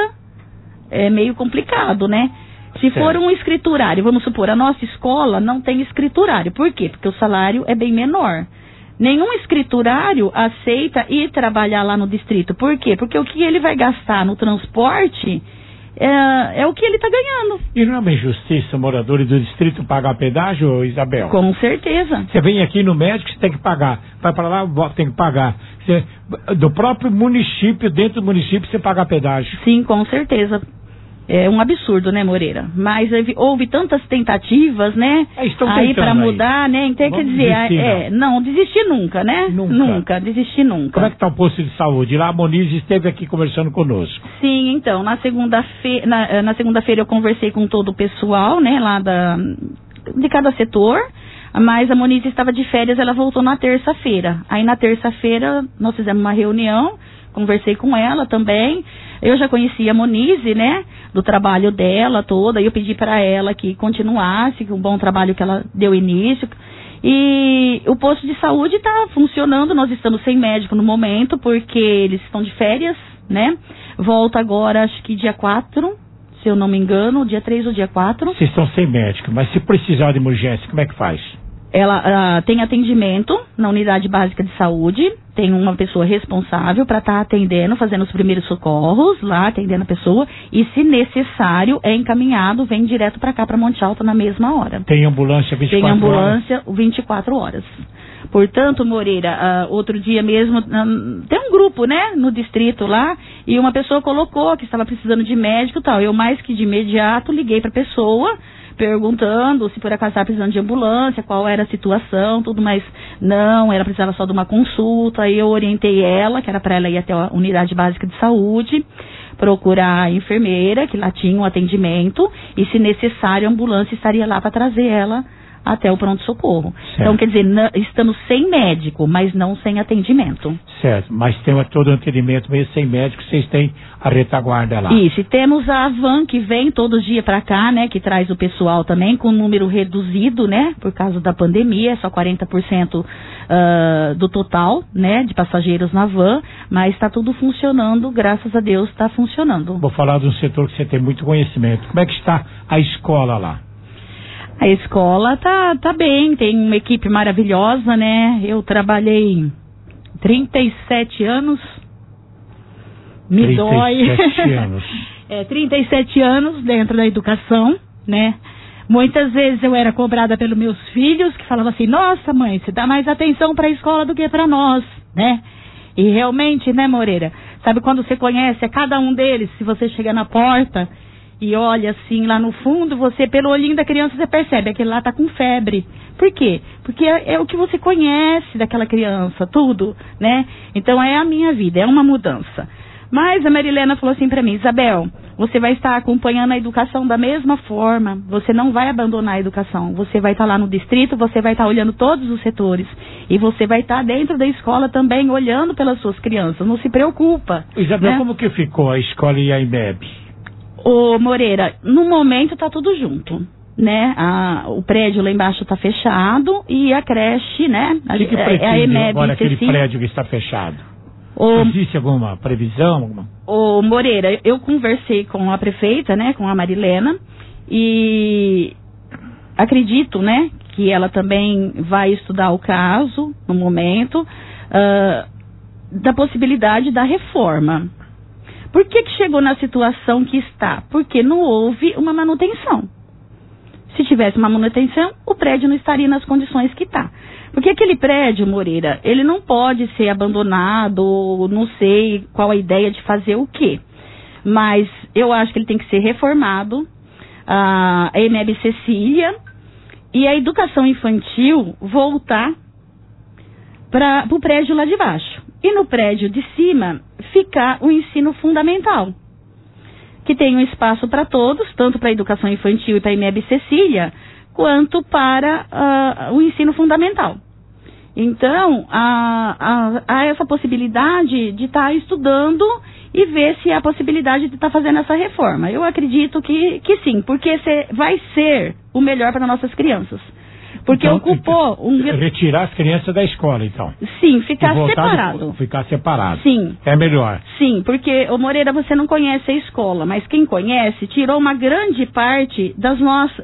é meio complicado, né? Se for um escriturário, vamos supor, a nossa escola não tem escriturário. Por quê? Porque o salário é bem menor. Nenhum escriturário aceita ir trabalhar lá no distrito. Por quê? Porque o que ele vai gastar no transporte é o que ele está ganhando. E não é uma injustiça moradores do distrito pagar pedágio, Isabel? Com certeza. Você vem aqui no médico, você tem que pagar. Vai para lá, tem que pagar. Do próprio município, dentro do município, você paga pedágio. Sim, com certeza. É um absurdo, né, Moreira? Mas houve tantas tentativas, né? Aí para mudar, né? Então, quer dizer, não desistir nunca, né? Nunca, desistir nunca. Como é que está o posto de saúde? Lá a Moniz esteve aqui conversando conosco. Sim, então, na segunda-feira eu conversei com todo o pessoal, né, lá de cada setor, mas a Moniz estava de férias, ela voltou na terça-feira. Aí na terça-feira nós fizemos uma reunião, conversei com ela também. Eu já conhecia a Monize, né, do trabalho dela toda, e eu pedi para ela que continuasse, com um bom trabalho que ela deu início. E o posto de saúde está funcionando, nós estamos sem médico no momento, porque eles estão de férias, né? Volta agora, acho que dia 4, se eu não me engano, dia 3 ou dia 4. Vocês estão sem médico, mas se precisar de emergência, como é que faz? Ela tem atendimento na unidade básica de saúde, tem uma pessoa responsável para estar atendendo, fazendo os primeiros socorros lá, atendendo a pessoa, e se necessário é encaminhado, vem direto para cá, para Monte Alto, na mesma hora. Tem ambulância 24 horas? Tem ambulância 24 horas. Portanto, Moreira, outro dia mesmo, tem um grupo, né, no distrito lá, e uma pessoa colocou que estava precisando de médico e tal. Eu, mais que de imediato, liguei para a pessoa, perguntando se por acaso estava precisando de ambulância, qual era a situação, tudo, mas não, ela precisava só de uma consulta. Aí eu orientei ela, que era para ela ir até a unidade básica de saúde, procurar a enfermeira, que lá tinha um atendimento, e se necessário a ambulância estaria lá para trazer ela até o pronto-socorro. Então, quer dizer, estamos sem médico, mas não sem atendimento. Certo, mas tem todo o atendimento mesmo sem médico, vocês têm a retaguarda lá. Isso, e temos a van que vem todo dia para cá, né, que traz o pessoal também, com um número reduzido, né, por causa da pandemia, só 40% do total, né, de passageiros na van, mas está tudo funcionando, graças a Deus está funcionando. Vou falar de um setor que você tem muito conhecimento. Como é que está a escola lá? A escola tá bem, tem uma equipe maravilhosa, né? Eu trabalhei 37 anos. Me 37 dói. anos. 37 anos dentro da educação, né? Muitas vezes eu era cobrada pelos meus filhos, que falavam assim: nossa, mãe, você dá mais atenção para a escola do que para nós, né? E realmente, né, Moreira? Sabe quando você conhece a cada um deles, se você chegar na porta e olha assim lá no fundo, você, pelo olhinho da criança, você percebe, aquele lá tá com febre. Por quê? Porque é o que você conhece daquela criança, tudo, né? Então é a minha vida, é uma mudança. Mas a Marilena falou assim pra mim: Isabel, você vai estar acompanhando a educação da mesma forma, você não vai abandonar a educação, você vai estar lá no distrito, você vai estar olhando todos os setores, e você vai estar dentro da escola também, olhando pelas suas crianças, não se preocupa. Isabel, né? Como que ficou a escola e a IMEB? Ô, Moreira, no momento tá tudo junto, né? O prédio lá embaixo tá fechado e a creche, né? O que pretende a EMEB, agora aquele Cecília. prédio que está fechado? Existe alguma previsão? Ô, Moreira, eu conversei com a prefeita, né? Com a Marilena, e acredito, né? Que ela também vai estudar o caso no momento da possibilidade da reforma. Por que chegou na situação que está? Porque não houve uma manutenção. Se tivesse uma manutenção, o prédio não estaria nas condições que está. Porque aquele prédio, Moreira, ele não pode ser abandonado, não sei qual a ideia de fazer o quê. Mas eu acho que ele tem que ser reformado, a EMEB Cecília, e a educação infantil voltar para o prédio lá de baixo. E no prédio de cima ficar o ensino fundamental, que tem um espaço para todos, tanto para a educação infantil e para a EMEB Cecília, quanto para o ensino fundamental. Então, há essa possibilidade de estar estudando e ver se há possibilidade de estar fazendo essa reforma. Eu acredito que sim, porque vai ser o melhor para nossas crianças. Porque então, ocupou retirar as crianças da escola, então. Sim, ficar separado. Ficar separado. Sim. É melhor. Sim, porque, ô Moreira, você não conhece a escola, mas quem conhece tirou uma grande parte para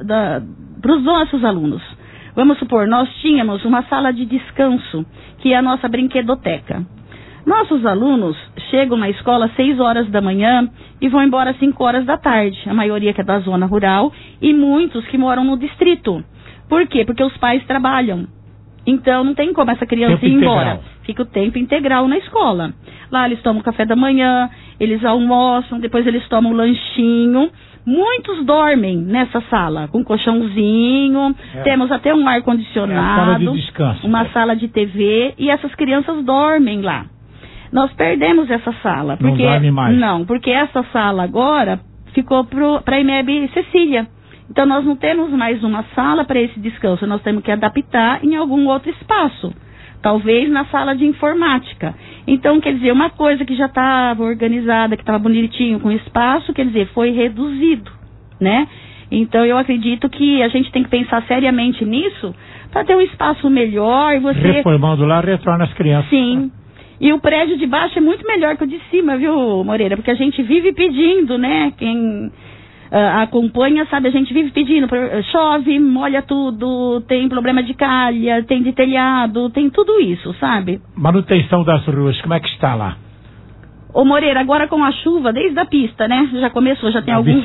os nossos alunos. Vamos supor, nós tínhamos uma sala de descanso, que é a nossa brinquedoteca. Nossos alunos chegam na escola às 6 horas da manhã e vão embora às 5 horas da tarde. A maioria que é da zona rural e muitos que moram no distrito. Por quê? Porque os pais trabalham. Então não tem como essa criança ir embora. Fica o tempo integral na escola. Lá eles tomam café da manhã, eles almoçam, depois eles tomam lanchinho. Muitos dormem nessa sala, com colchãozinho, temos até um ar-condicionado, sala de descanso, uma sala de TV, e essas crianças dormem lá. Nós perdemos essa sala. Porque, não dorme mais. Não, porque essa sala agora ficou para a IMEB Cecília. Então nós não temos mais uma sala para esse descanso, nós temos que adaptar em algum outro espaço. Talvez na sala de informática. Então, quer dizer, uma coisa que já estava organizada, que estava bonitinho com espaço, quer dizer, foi reduzido, né? Então, eu acredito que a gente tem que pensar seriamente nisso para ter um espaço melhor e você... Reformando lá, retorna as crianças. Sim. E o prédio de baixo é muito melhor que o de cima, viu, Moreira? Porque a gente vive pedindo, né? Quem... acompanha, sabe, a gente vive pedindo, chove, molha tudo, tem problema de calha, tem de telhado, tem tudo isso, sabe? Manutenção das ruas, como é que está lá? Ô Moreira, agora com a chuva, desde a pista, né, já começou, já tem alguns,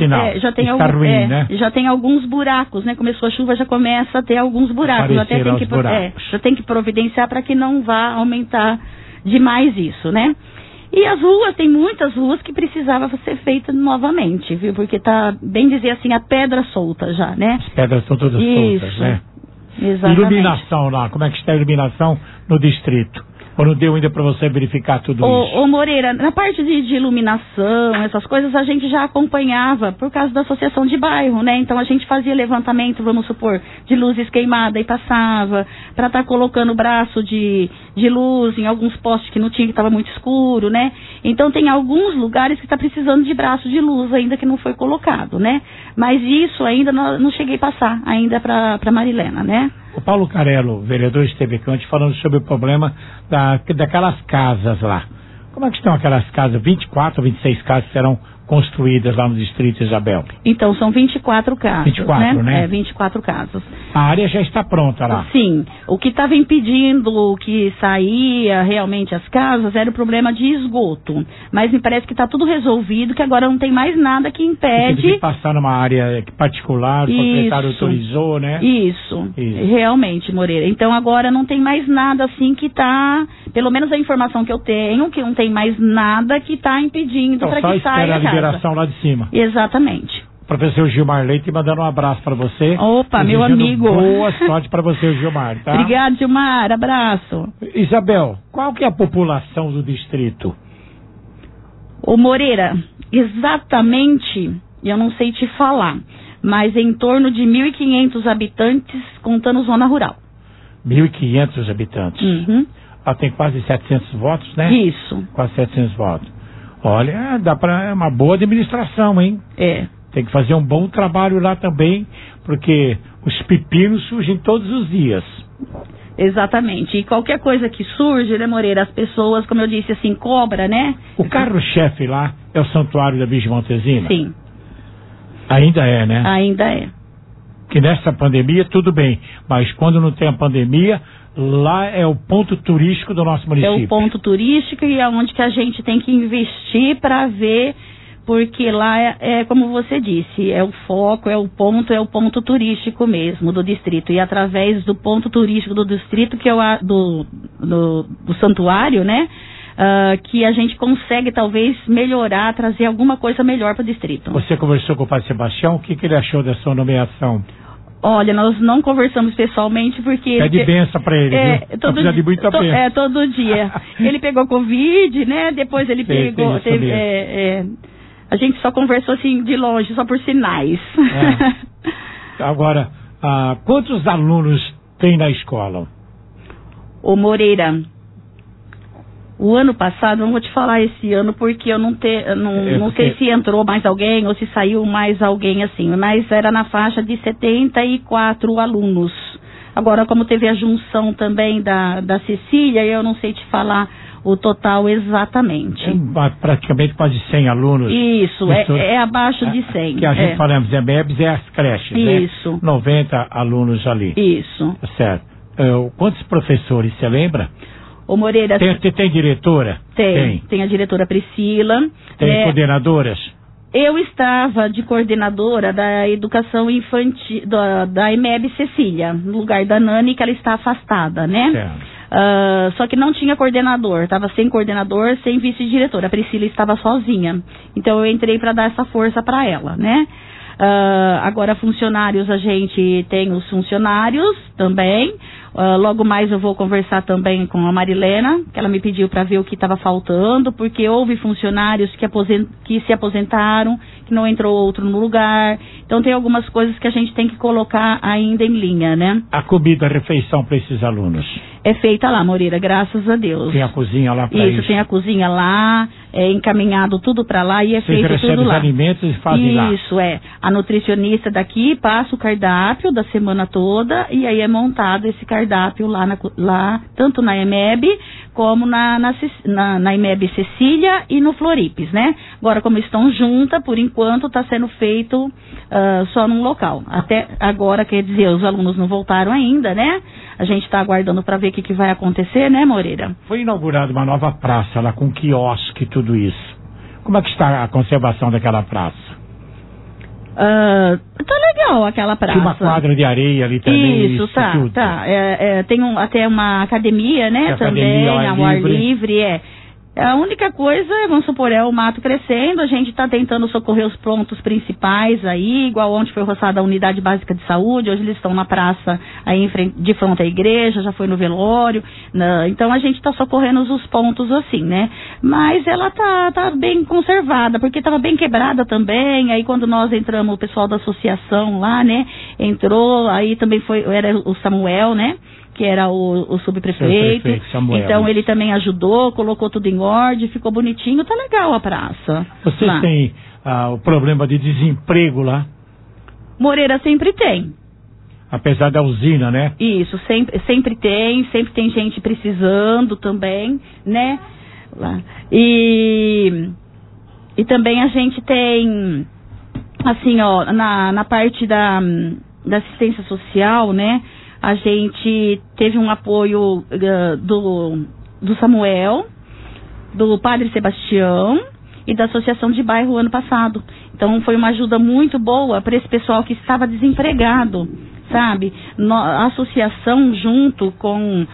já tem alguns buracos, né, começou a chuva, já começa a ter alguns buracos, até tem que, já tem que providenciar para que não vá aumentar demais isso, né? E as ruas, tem muitas ruas que precisava ser feita novamente, viu? Porque tá, bem dizer assim, a pedra solta já, né? As pedras estão todas soltas, né? Exatamente. Iluminação lá, como é que está a iluminação no distrito? Ou não deu ainda para você verificar tudo isso? Ô Moreira, na parte de iluminação, essas coisas, a gente já acompanhava por causa da associação de bairro, né? Então a gente fazia levantamento, vamos supor, de luzes queimadas e passava, para estar colocando braço de luz em alguns postes que não tinha, que estava muito escuro, né? Então tem alguns lugares que está precisando de braço de luz ainda que não foi colocado, né? Mas isso ainda não cheguei a passar ainda para Marilena, né? O Paulo Carello, vereador, esteve aqui ontem falando sobre o problema daquelas casas lá. Como é que estão aquelas casas? 24 ou 26 casas que serão construídas lá no distrito, Isabel? Então, são 24 casas. 24, né? 24 casas. A área já está pronta lá. Sim. O que estava impedindo que saía realmente as casas era o problema de esgoto. Mas me parece que está tudo resolvido, que agora não tem mais nada que impede... Tem que passar numa área particular, o proprietário autorizou, né? Isso, realmente, Moreira. Então agora não tem mais nada assim que está... Pelo menos a informação que eu tenho, que não tem mais nada que está impedindo então, para que saia a casa. Liberação lá de cima. Exatamente. Professor Gilmar Leite mandando um abraço para você. Opa, meu amigo. Boa sorte para você, Gilmar, tá? Obrigado, Gilmar. Abraço. Isabel, qual que é a população do distrito? Ô Moreira, exatamente, eu não sei te falar, mas em torno de 1.500 habitantes, contando zona rural. 1.500 habitantes. Uhum. Ela tem quase 700 votos, né? Isso. Quase 700 votos. Olha, é uma boa administração, hein? É. Tem que fazer um bom trabalho lá também, porque os pepinos surgem todos os dias. Exatamente. E qualquer coisa que surge, né, Moreira, as pessoas, como eu disse, assim, cobra, né? O carro-chefe lá é o Santuário da Virgem Montezina? Sim. Ainda é, né? Ainda é. Que nessa pandemia, tudo bem, mas quando não tem a pandemia, lá é o ponto turístico do nosso município. É o ponto turístico e é onde que a gente tem que investir para ver, porque lá é como você disse, é o foco, é o ponto turístico mesmo do distrito. E através do ponto turístico do distrito, que é do santuário, né? Que a gente consegue talvez melhorar, trazer alguma coisa melhor para o distrito. Você conversou com o Padre Sebastião, o que ele achou da sua nomeação? Olha, nós não conversamos pessoalmente porque... Pede benção pra ele, viu? Precisa de muita benção. Todo dia. Ele pegou Covid, né? Depois ele pegou... a gente só conversou assim de longe, só por sinais. Agora, quantos alunos tem na escola? Ô Moreira, o ano passado, não vou te falar esse ano porque eu não sei se entrou mais alguém ou se saiu mais alguém assim, mas era na faixa de 74 alunos. Agora, como teve a junção também da Cecília, eu não sei te falar o total exatamente. Praticamente quase 100 alunos. Isso, é abaixo de 100. Que a gente falamos, MEBs é as creches, isso, né? 90 alunos ali. Isso. Certo. Quantos professores, você lembra? Ô Moreira... Tem diretora? Tem a diretora Priscila. Tem coordenadoras? Eu estava de coordenadora da educação infantil, da EMEB Cecília, no lugar da Nani, que ela está afastada, né? Só que não tinha coordenador, estava sem coordenador, sem vice-diretora. A Priscila estava sozinha. Então eu entrei para dar essa força para ela, né? Agora funcionários, a gente tem os funcionários também. Logo mais eu vou conversar também com a Marilena, que ela me pediu para ver o que estava faltando, porque houve funcionários que se aposentaram, que não entrou outro no lugar. Então tem algumas coisas que a gente tem que colocar ainda em linha, né? A comida, a refeição para esses alunos? É feita lá, Moreira, graças a Deus. Tem a cozinha lá para isso? Isso, tem a cozinha lá, é encaminhado tudo para lá e é feito tudo lá. Os alimentos e fazem lá? Isso, A nutricionista daqui passa o cardápio da semana toda e aí é montado esse cardápio lá tanto na EMEB como na EMEB Cecília e no Floripes, né? Agora, como estão juntas, por enquanto está sendo feito só num local. Até agora, quer dizer, os alunos não voltaram ainda, né? A gente está aguardando para ver o que vai acontecer, né, Moreira? Foi inaugurada uma nova praça lá com quiosque e tudo isso. Como é que está a conservação daquela praça? Tá legal aquela praça. Tinha uma quadra de areia ali também. Isso, tá. Tem até uma academia, né, também, ao ar livre, A única coisa, vamos supor, é o mato crescendo, a gente está tentando socorrer os pontos principais aí, igual ontem foi roçada a unidade básica de saúde, hoje eles estão na praça aí de frente à igreja, já foi no velório, então a gente está socorrendo os pontos assim, né? Mas ela tá bem conservada, porque estava bem quebrada também, aí quando nós entramos, o pessoal da associação lá, né, entrou, aí também era o Samuel, né? Que era o subprefeito. Então ele também ajudou, colocou tudo em ordem, ficou bonitinho, tá legal a praça. Vocês têm o problema de desemprego lá? Moreira sempre tem. Apesar da usina, né? Isso, sempre tem gente precisando também, né? Lá. E também a gente tem, assim, na parte da assistência social, né? A gente teve um apoio do Samuel, do Padre Sebastião e da Associação de Bairro ano passado. Então foi uma ajuda muito boa para esse pessoal que estava desempregado, sabe? A associação junto com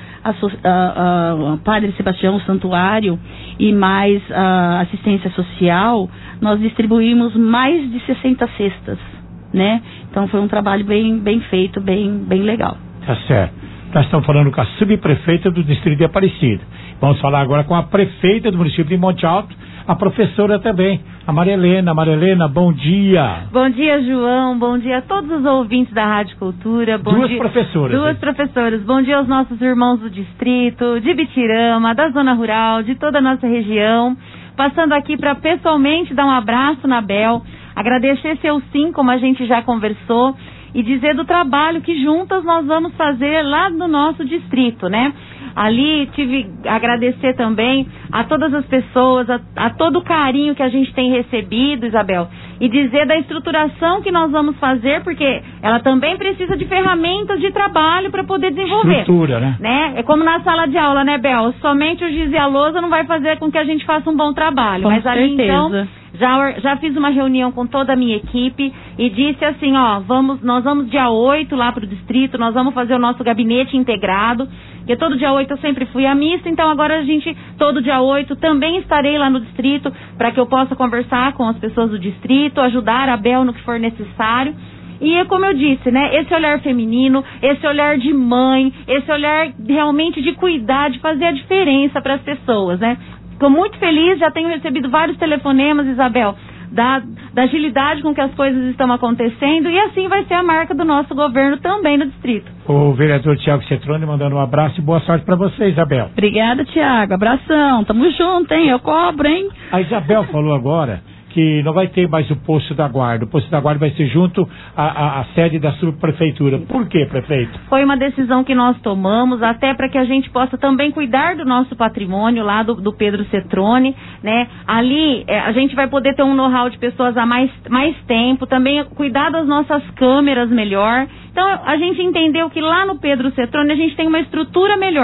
a Padre Sebastião, o Santuário e mais a assistência social, nós distribuímos mais de 60 cestas, né? Então foi um trabalho bem feito, bem legal. Tá certo. Nós estamos falando com a subprefeita do distrito de Aparecida. Vamos falar agora com a prefeita do município de Monte Alto, a professora também, a Marilena. Marilena, bom dia. Bom dia, João. Bom dia a todos os ouvintes da Rádio Cultura. Duas professoras. Bom dia aos nossos irmãos do distrito, de Bitirama, da zona rural, de toda a nossa região. Passando aqui para pessoalmente dar um abraço na Bel, agradecer seu sim, como a gente já conversou, e dizer do trabalho que juntas nós vamos fazer lá no nosso distrito, né? Ali agradecer também a todas as pessoas, a todo o carinho que a gente tem recebido, Isabel, e dizer da estruturação que nós vamos fazer, porque ela também precisa de ferramentas de trabalho para poder desenvolver. Estrutura, né? É como na sala de aula, né, Bel? Somente o giz e a lousa não vai fazer com que a gente faça um bom trabalho. Com mas certeza. Ali, então, já fiz uma reunião com toda a minha equipe e disse assim, nós vamos dia 8 lá para o distrito, nós vamos fazer o nosso gabinete integrado, porque todo dia 8 eu sempre fui à missa, então agora todo dia 8 também estarei lá no distrito para que eu possa conversar com as pessoas do distrito, ajudar a Bel no que for necessário. E como eu disse, né, esse olhar feminino, esse olhar de mãe, esse olhar realmente de cuidar, de fazer a diferença para as pessoas, né? Estou muito feliz, já tenho recebido vários telefonemas, Isabel, da agilidade com que as coisas estão acontecendo, e assim vai ser a marca do nosso governo também no distrito. O vereador Tiago Cetrone mandando um abraço e boa sorte para você, Isabel. Obrigada, Tiago. Abração. Tamo junto, hein? Eu cobro, hein? A Isabel falou agora que não vai ter mais o posto da guarda. O posto da guarda vai ser junto à sede da subprefeitura. Por quê, prefeito? Foi uma decisão que nós tomamos, até para que a gente possa também cuidar do nosso patrimônio lá do Pedro Cetrone, né? Ali a gente vai poder ter um know-how de pessoas há mais tempo, também cuidar das nossas câmeras melhor. Então a gente entendeu que lá no Pedro Cetrone a gente tem uma estrutura melhor,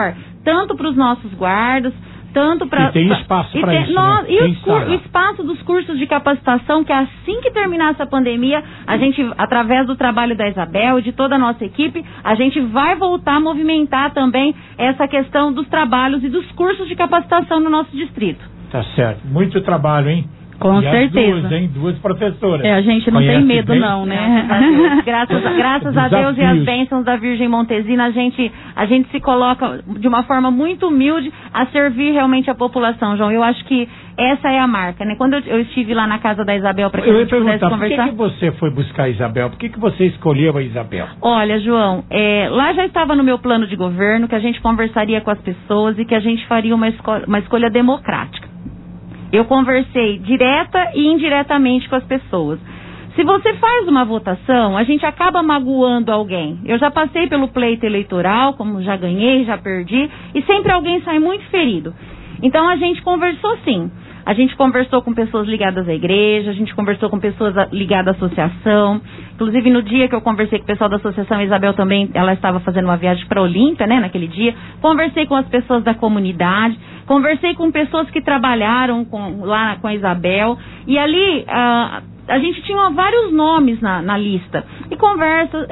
tanto para os nossos guardas, tanto para... E tem espaço para isso, né? E o espaço dos cursos de capacitação, que assim que terminar essa pandemia, a gente, através do trabalho da Isabel e de toda a nossa equipe, a gente vai voltar a movimentar também essa questão dos trabalhos e dos cursos de capacitação no nosso distrito. Tá certo. Muito trabalho, hein? Com certeza. As duas, hein? Duas professoras. A gente não tem medo não, né? Graças a Deus e as bênçãos da Virgem Montesina, a gente se coloca de uma forma muito humilde a servir realmente a população, João. Eu acho que essa é a marca, né? Quando eu estive lá na casa da Isabel para que a gente pudesse conversar... Por que você foi buscar a Isabel? Por que você escolheu a Isabel? Olha, João, lá já estava no meu plano de governo que a gente conversaria com as pessoas e que a gente faria uma escolha democrática. Eu conversei direta e indiretamente com as pessoas. Se você faz uma votação, a gente acaba magoando alguém. Eu já passei pelo pleito eleitoral, como já ganhei, já perdi, e sempre alguém sai muito ferido. Então a gente conversou sim. A gente conversou com pessoas ligadas à igreja, a gente conversou com pessoas ligadas à associação. Inclusive, no dia que eu conversei com o pessoal da associação, a Isabel também, ela estava fazendo uma viagem para a Olímpia, né, naquele dia. Conversei com as pessoas da comunidade, conversei com pessoas que trabalharam lá com a Isabel. E ali, a gente tinha vários nomes na lista. E conversa,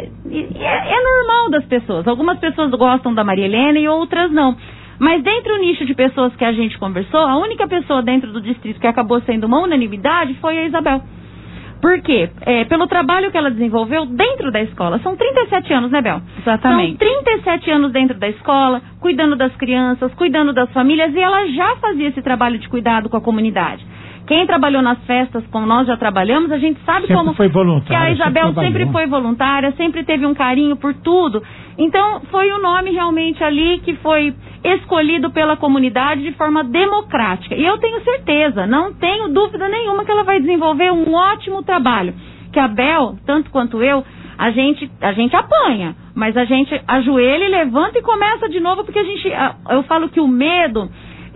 é normal das pessoas. Algumas pessoas gostam da Maria Helena e outras não. Mas dentro do nicho de pessoas que a gente conversou, a única pessoa dentro do distrito que acabou sendo uma unanimidade foi a Isabel. Por quê? Pelo trabalho que ela desenvolveu dentro da escola. São 37 anos, né, Bel? Exatamente. São 37 anos dentro da escola, cuidando das crianças, cuidando das famílias, e ela já fazia esse trabalho de cuidado com a comunidade. Quem trabalhou nas festas, como nós já trabalhamos, a gente sabe sempre como... foi voluntária, que a Isabel sempre foi voluntária, sempre teve um carinho por tudo. Então, foi o nome realmente ali que foi escolhido pela comunidade de forma democrática. E eu tenho certeza, não tenho dúvida nenhuma que ela vai desenvolver um ótimo trabalho. Que a Bel, tanto quanto eu, a gente apanha, mas a gente ajoelha e levanta e começa de novo, porque eu falo que o medo...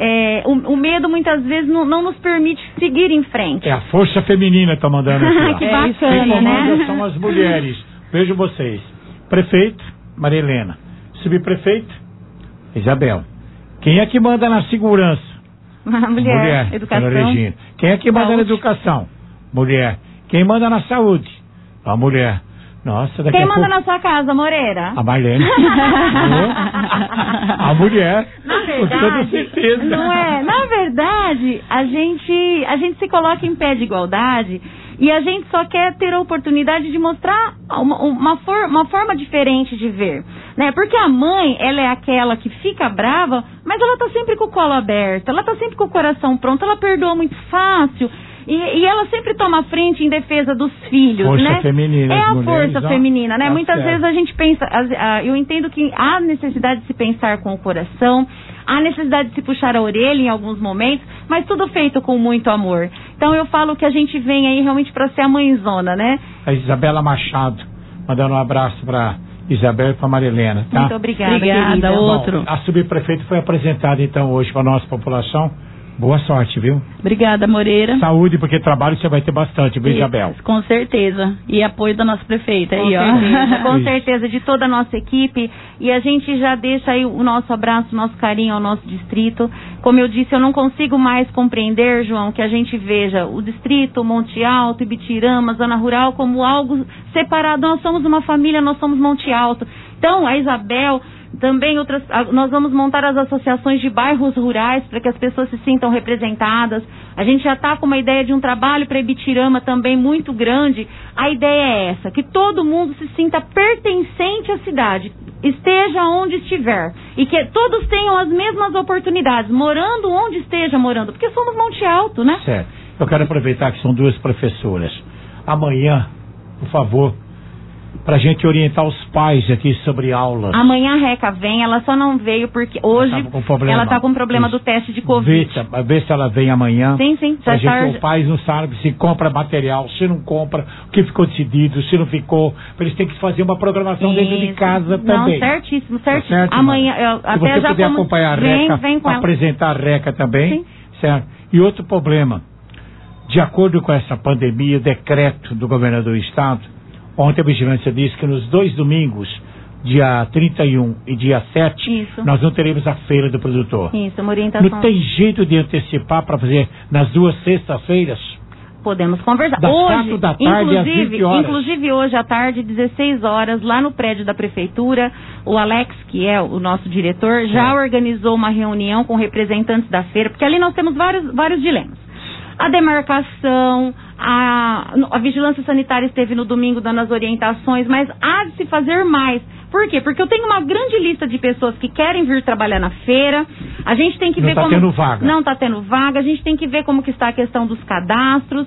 o medo muitas vezes não nos permite seguir em frente. É a força feminina que tá mandando aqui. Que bacana, quem né? comanda são as mulheres. Vejo vocês. Prefeito, Maria Helena. Subprefeito, Isabel. Quem é que manda na segurança? Mulher. Educação. Regina. Quem é que manda na educação? Mulher. Quem manda na saúde? A mulher. Nossa, daqui Quem a manda pouco... na sua casa, Moreira? A Marlene. A mulher. Na verdade, com toda certeza. Não é? Na verdade, a gente se coloca em pé de igualdade e a gente só quer ter a oportunidade de mostrar uma forma diferente de ver, né? Porque a mãe, ela é aquela que fica brava, mas ela tá sempre com o colo aberto, ela tá sempre com o coração pronto, ela perdoa muito fácil. E ela sempre toma frente em defesa dos filhos, força né? Feminina, é a mulheres, força feminina, né? Tá Muitas certo. vezes a gente pensa, eu entendo que há necessidade de se pensar com o coração, há necessidade de se puxar a orelha em alguns momentos, mas tudo feito com muito amor. Então eu falo que a gente vem aí realmente para ser a mãezona, né? A Isabela Machado, mandando um abraço para Isabel e para Maria Helena, tá? Muito obrigada, Obrigada, querida. outro. Bom, a subprefeita foi apresentada então hoje para a nossa população. Boa sorte, viu? Obrigada, Moreira. Saúde, porque trabalho você vai ter bastante, viu, Isabel? Com certeza. E apoio da nossa prefeita aí, Com certeza, de toda a nossa equipe. E a gente já deixa aí o nosso abraço, o nosso carinho ao nosso distrito. Como eu disse, eu não consigo mais compreender, João, que a gente veja o distrito, Monte Alto, Ibitirama, Zona Rural, como algo separado. Nós somos uma família, nós somos Monte Alto. Então, a Isabel... Também nós vamos montar as associações de bairros rurais para que as pessoas se sintam representadas. A gente já está com uma ideia de um trabalho para Ibitirama também muito grande. A ideia é essa, que todo mundo se sinta pertencente à cidade, esteja onde estiver, e que todos tenham as mesmas oportunidades, morando onde esteja morando, porque somos Monte Alto, né? Certo. Eu quero aproveitar que são duas professoras. Amanhã, por favor, para a gente orientar os pais aqui sobre aulas. Amanhã a Reca vem, ela só não veio porque hoje ela está com problema do teste de Covid. Vê se ela vem amanhã. Sim, já está. está. Os pais não sabem se compra material, se não compra, o que ficou decidido, se não ficou. Eles têm que fazer uma programação dentro de casa também. Não, certíssimo. Tá certo, amanhã, se você puder acompanhar a Reca, vem com apresentar a Reca também. Sim. Certo. E outro problema, de acordo com essa pandemia, o decreto do governador do estado, ontem a vigilância disse que nos 2 domingos dia 31 e dia 7, Isso. nós não teremos a feira do produtor. Isso, uma orientação. Não tem jeito de antecipar para fazer nas 2 sextas-feiras? Podemos conversar. Das Hoje, 4 da tarde às 20 horas. inclusive hoje à tarde, 16 horas, lá no prédio da prefeitura, o Alex, que é o nosso diretor, já organizou uma reunião com representantes da feira, porque ali nós temos vários dilemas. A demarcação, a vigilância sanitária esteve no domingo dando as orientações, mas há de se fazer mais. Por quê? Porque eu tenho uma grande lista de pessoas que querem vir trabalhar na feira. A gente tem que ver como... Não está tendo vaga. Não está tendo vaga. A gente tem que ver como que está a questão dos cadastros.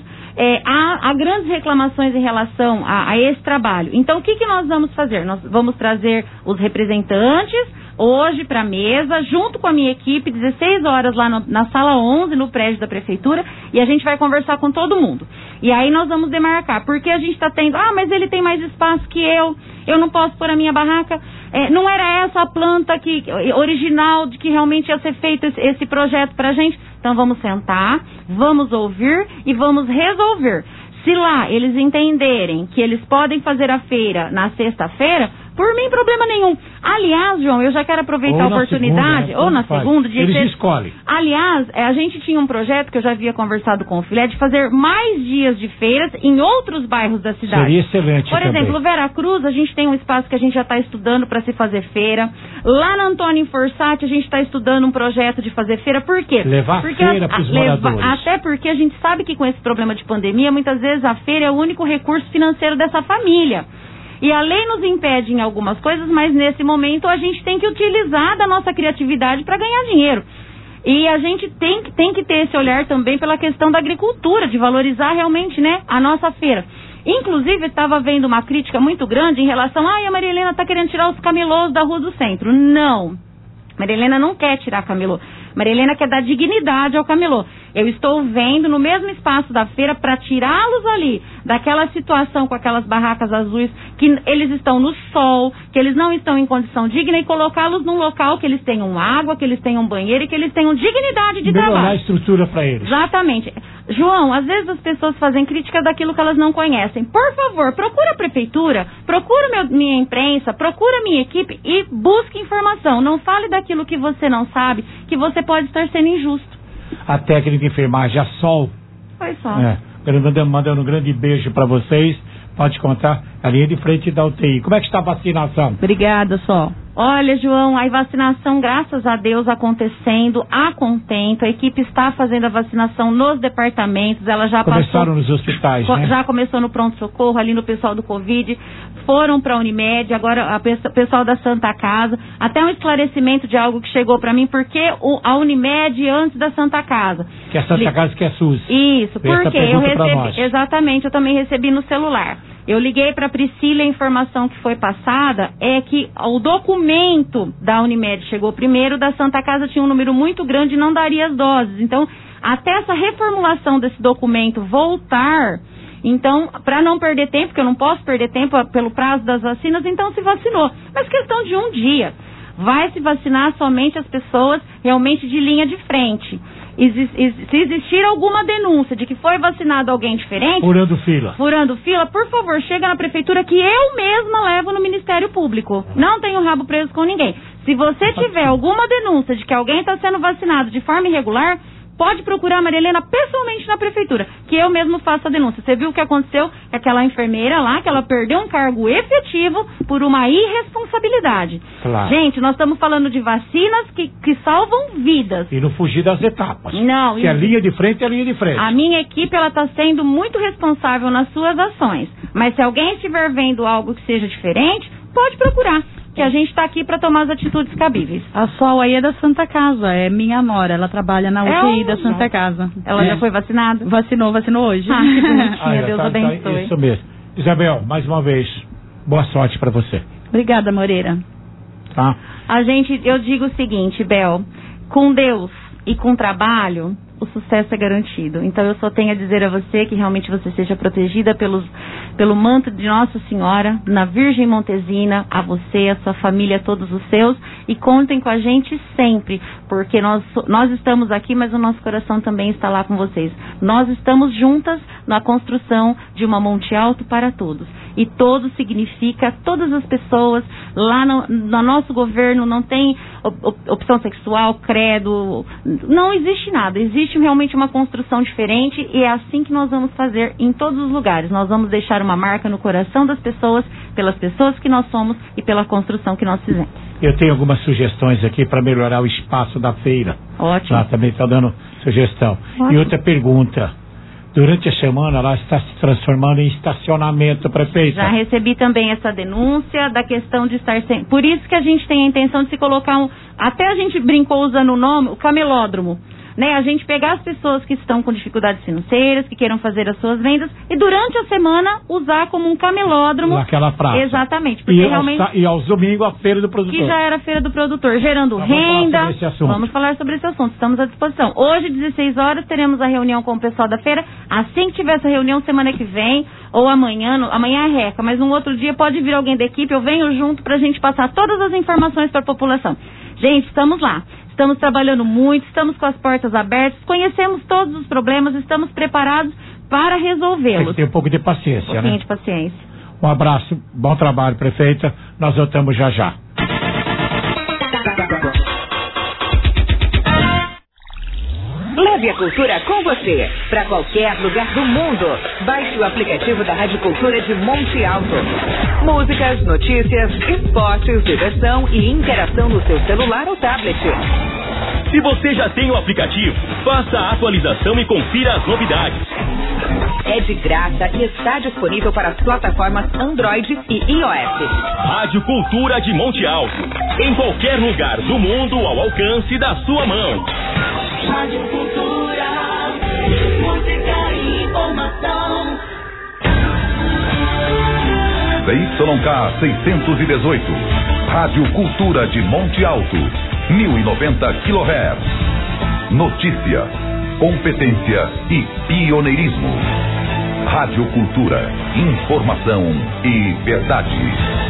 Há grandes reclamações em relação a esse trabalho. Então, o que nós vamos fazer? Nós vamos trazer os representantes hoje para a mesa, junto com a minha equipe, 16 horas lá na sala 11, no prédio da prefeitura, e a gente vai conversar com todo mundo. E aí nós vamos demarcar, porque a gente está tendo, mas ele tem mais espaço que eu não posso pôr a minha barraca. Não era essa a planta original de que realmente ia ser feito esse projeto para a gente. Então vamos sentar, vamos ouvir e vamos resolver. Se lá eles entenderem que eles podem fazer a feira na sexta-feira, por mim, problema nenhum. Aliás, João, eu já quero aproveitar a oportunidade, ou na segunda, eles escolhem. Aliás, a gente tinha um projeto que eu já havia conversado com o Filé de fazer mais dias de feiras em outros bairros da cidade. Seria excelente. Por exemplo, Veracruz, a gente tem um espaço que a gente já está estudando para se fazer feira. Lá na Antônio Forçati, a gente está estudando um projeto de fazer feira. Por quê? Levar feira para os moradores. Até porque a gente sabe que com esse problema de pandemia, muitas vezes a feira é o único recurso financeiro dessa família. E a lei nos impede em algumas coisas, mas nesse momento a gente tem que utilizar da nossa criatividade para ganhar dinheiro. E a gente tem que ter esse olhar também pela questão da agricultura, de valorizar realmente, né, a nossa feira. Inclusive, estava vendo uma crítica muito grande em relação, a Maria Helena está querendo tirar os camelôs da Rua do Centro. Não, Maria Helena não quer tirar camelô. Maria Helena quer dar dignidade ao camelô. Eu estou vendo no mesmo espaço da feira para tirá-los ali daquela situação com aquelas barracas azuis, que eles estão no sol, que eles não estão em condição digna, e colocá-los num local que eles tenham água, que eles tenham banheiro e que eles tenham dignidade de trabalho. Melhorar a estrutura para eles. Exatamente. João, às vezes as pessoas fazem crítica daquilo que elas não conhecem. Por favor, procura a prefeitura, procura minha imprensa, procura minha equipe e busque informação. Não fale daquilo que você não sabe, que você pode estar sendo injusto. A técnica de enfermagem, a Sol. Foi só. Mandando um grande beijo para vocês. Pode contar a linha de frente da UTI. Como é que está a vacinação? Obrigada, Sol. Olha, João, a vacinação, graças a Deus, acontecendo a contento. A equipe está fazendo a vacinação nos departamentos. Ela já começaram nos hospitais, né? Já começou no pronto-socorro, ali no pessoal do Covid. Foram para a Unimed, agora o pessoal da Santa Casa. Até um esclarecimento de algo que chegou para mim. Por que a Unimed antes da Santa Casa? Que a Santa Casa que é SUS. Isso, porque eu recebi... Exatamente, eu também recebi no celular. Eu liguei para a Priscila e a informação que foi passada é que o documento da Unimed chegou primeiro, da Santa Casa tinha um número muito grande e não daria as doses. Então, até essa reformulação desse documento voltar, então, para não perder tempo, porque eu não posso perder tempo pelo prazo das vacinas, então se vacinou. Mas questão de um dia. Vai se vacinar somente as pessoas realmente de linha de frente. Se existir alguma denúncia de que foi vacinado alguém diferente... Furando fila, por favor, chega na prefeitura que eu mesma levo no Ministério Público. Não tenho rabo preso com ninguém. Se você tiver alguma denúncia de que alguém está sendo vacinado de forma irregular, pode procurar a Maria Helena pessoalmente na prefeitura, que eu mesmo faço a denúncia. Você viu o que aconteceu com aquela enfermeira lá, que ela perdeu um cargo efetivo por uma irresponsabilidade. Claro. Gente, nós estamos falando de vacinas que salvam vidas. E não fugir das etapas. Não. Se é linha de frente, é linha de frente. A minha equipe, ela está sendo muito responsável nas suas ações. Mas se alguém estiver vendo algo que seja diferente, pode procurar. Que a gente está aqui para tomar as atitudes cabíveis. A Sol aí é da Santa Casa, é minha nora, ela trabalha na UTI da Santa Casa. Ela já foi vacinada? Vacinou hoje. Que bonitinha, Deus abençoe. Isso mesmo. Isabel, mais uma vez, boa sorte para você. Obrigada, Moreira. Tá. Eu digo o seguinte, Bel, com Deus e com trabalho, o sucesso é garantido. Então eu só tenho a dizer a você que realmente você seja protegida pelo manto de Nossa Senhora, na Virgem Montesina, a você, a sua família, a todos os seus, e contem com a gente sempre, porque nós estamos aqui, mas o nosso coração também está lá com vocês. Nós estamos juntas na construção de uma Monte Alto para todos. e todos significa todas as pessoas. Lá no nosso governo não tem opção sexual, credo, não existe nada. Existe realmente uma construção diferente e é assim que nós vamos fazer em todos os lugares. Nós vamos deixar uma marca no coração das pessoas, pelas pessoas que nós somos e pela construção que nós fizemos. Eu tenho algumas sugestões aqui para melhorar o espaço da feira. Ótimo. Lá também está dando sugestão. Ótimo. E outra pergunta. Durante a semana ela está se transformando em estacionamento, prefeita. Já recebi também essa denúncia da questão de estar sem... Por isso que a gente tem a intenção de se colocar até a gente brincou usando o nome, o camelódromo. Né? A gente pegar as pessoas que estão com dificuldades financeiras, que queiram fazer as suas vendas, e durante a semana usar como um camelódromo. Naquela praça. Exatamente. Porque e aos domingos a feira do produtor. Que já era a feira do produtor, gerando renda. Vamos falar sobre esse assunto, estamos à disposição. Hoje, 16 horas, teremos a reunião com o pessoal da feira. Assim que tiver essa reunião, semana que vem, ou amanhã é reca, mas um outro dia pode vir alguém da equipe, eu venho junto pra gente passar todas as informações para a população. Gente, estamos lá. Estamos trabalhando muito, estamos com as portas abertas, conhecemos todos os problemas, estamos preparados para resolvê-los. Tem que ter um pouco de paciência, um pouquinho de paciência. Um abraço, bom trabalho, prefeita. Nós voltamos já já. Leve a cultura com você para qualquer lugar do mundo. Baixe o aplicativo da Rádio Cultura de Monte Alto. Músicas, notícias, esportes, diversão e interação no seu celular ou tablet. Se você já tem o aplicativo, faça a atualização e confira as novidades. É de graça e está disponível para as plataformas Android e iOS. Rádio Cultura de Monte Alto. Em qualquer lugar do mundo ao alcance da sua mão. Rádio Cultura, música e informação. ZYK 618, Rádio Cultura de Monte Alto, 1090 kHz. Notícia, competência e pioneirismo. Rádio Cultura, informação e verdade.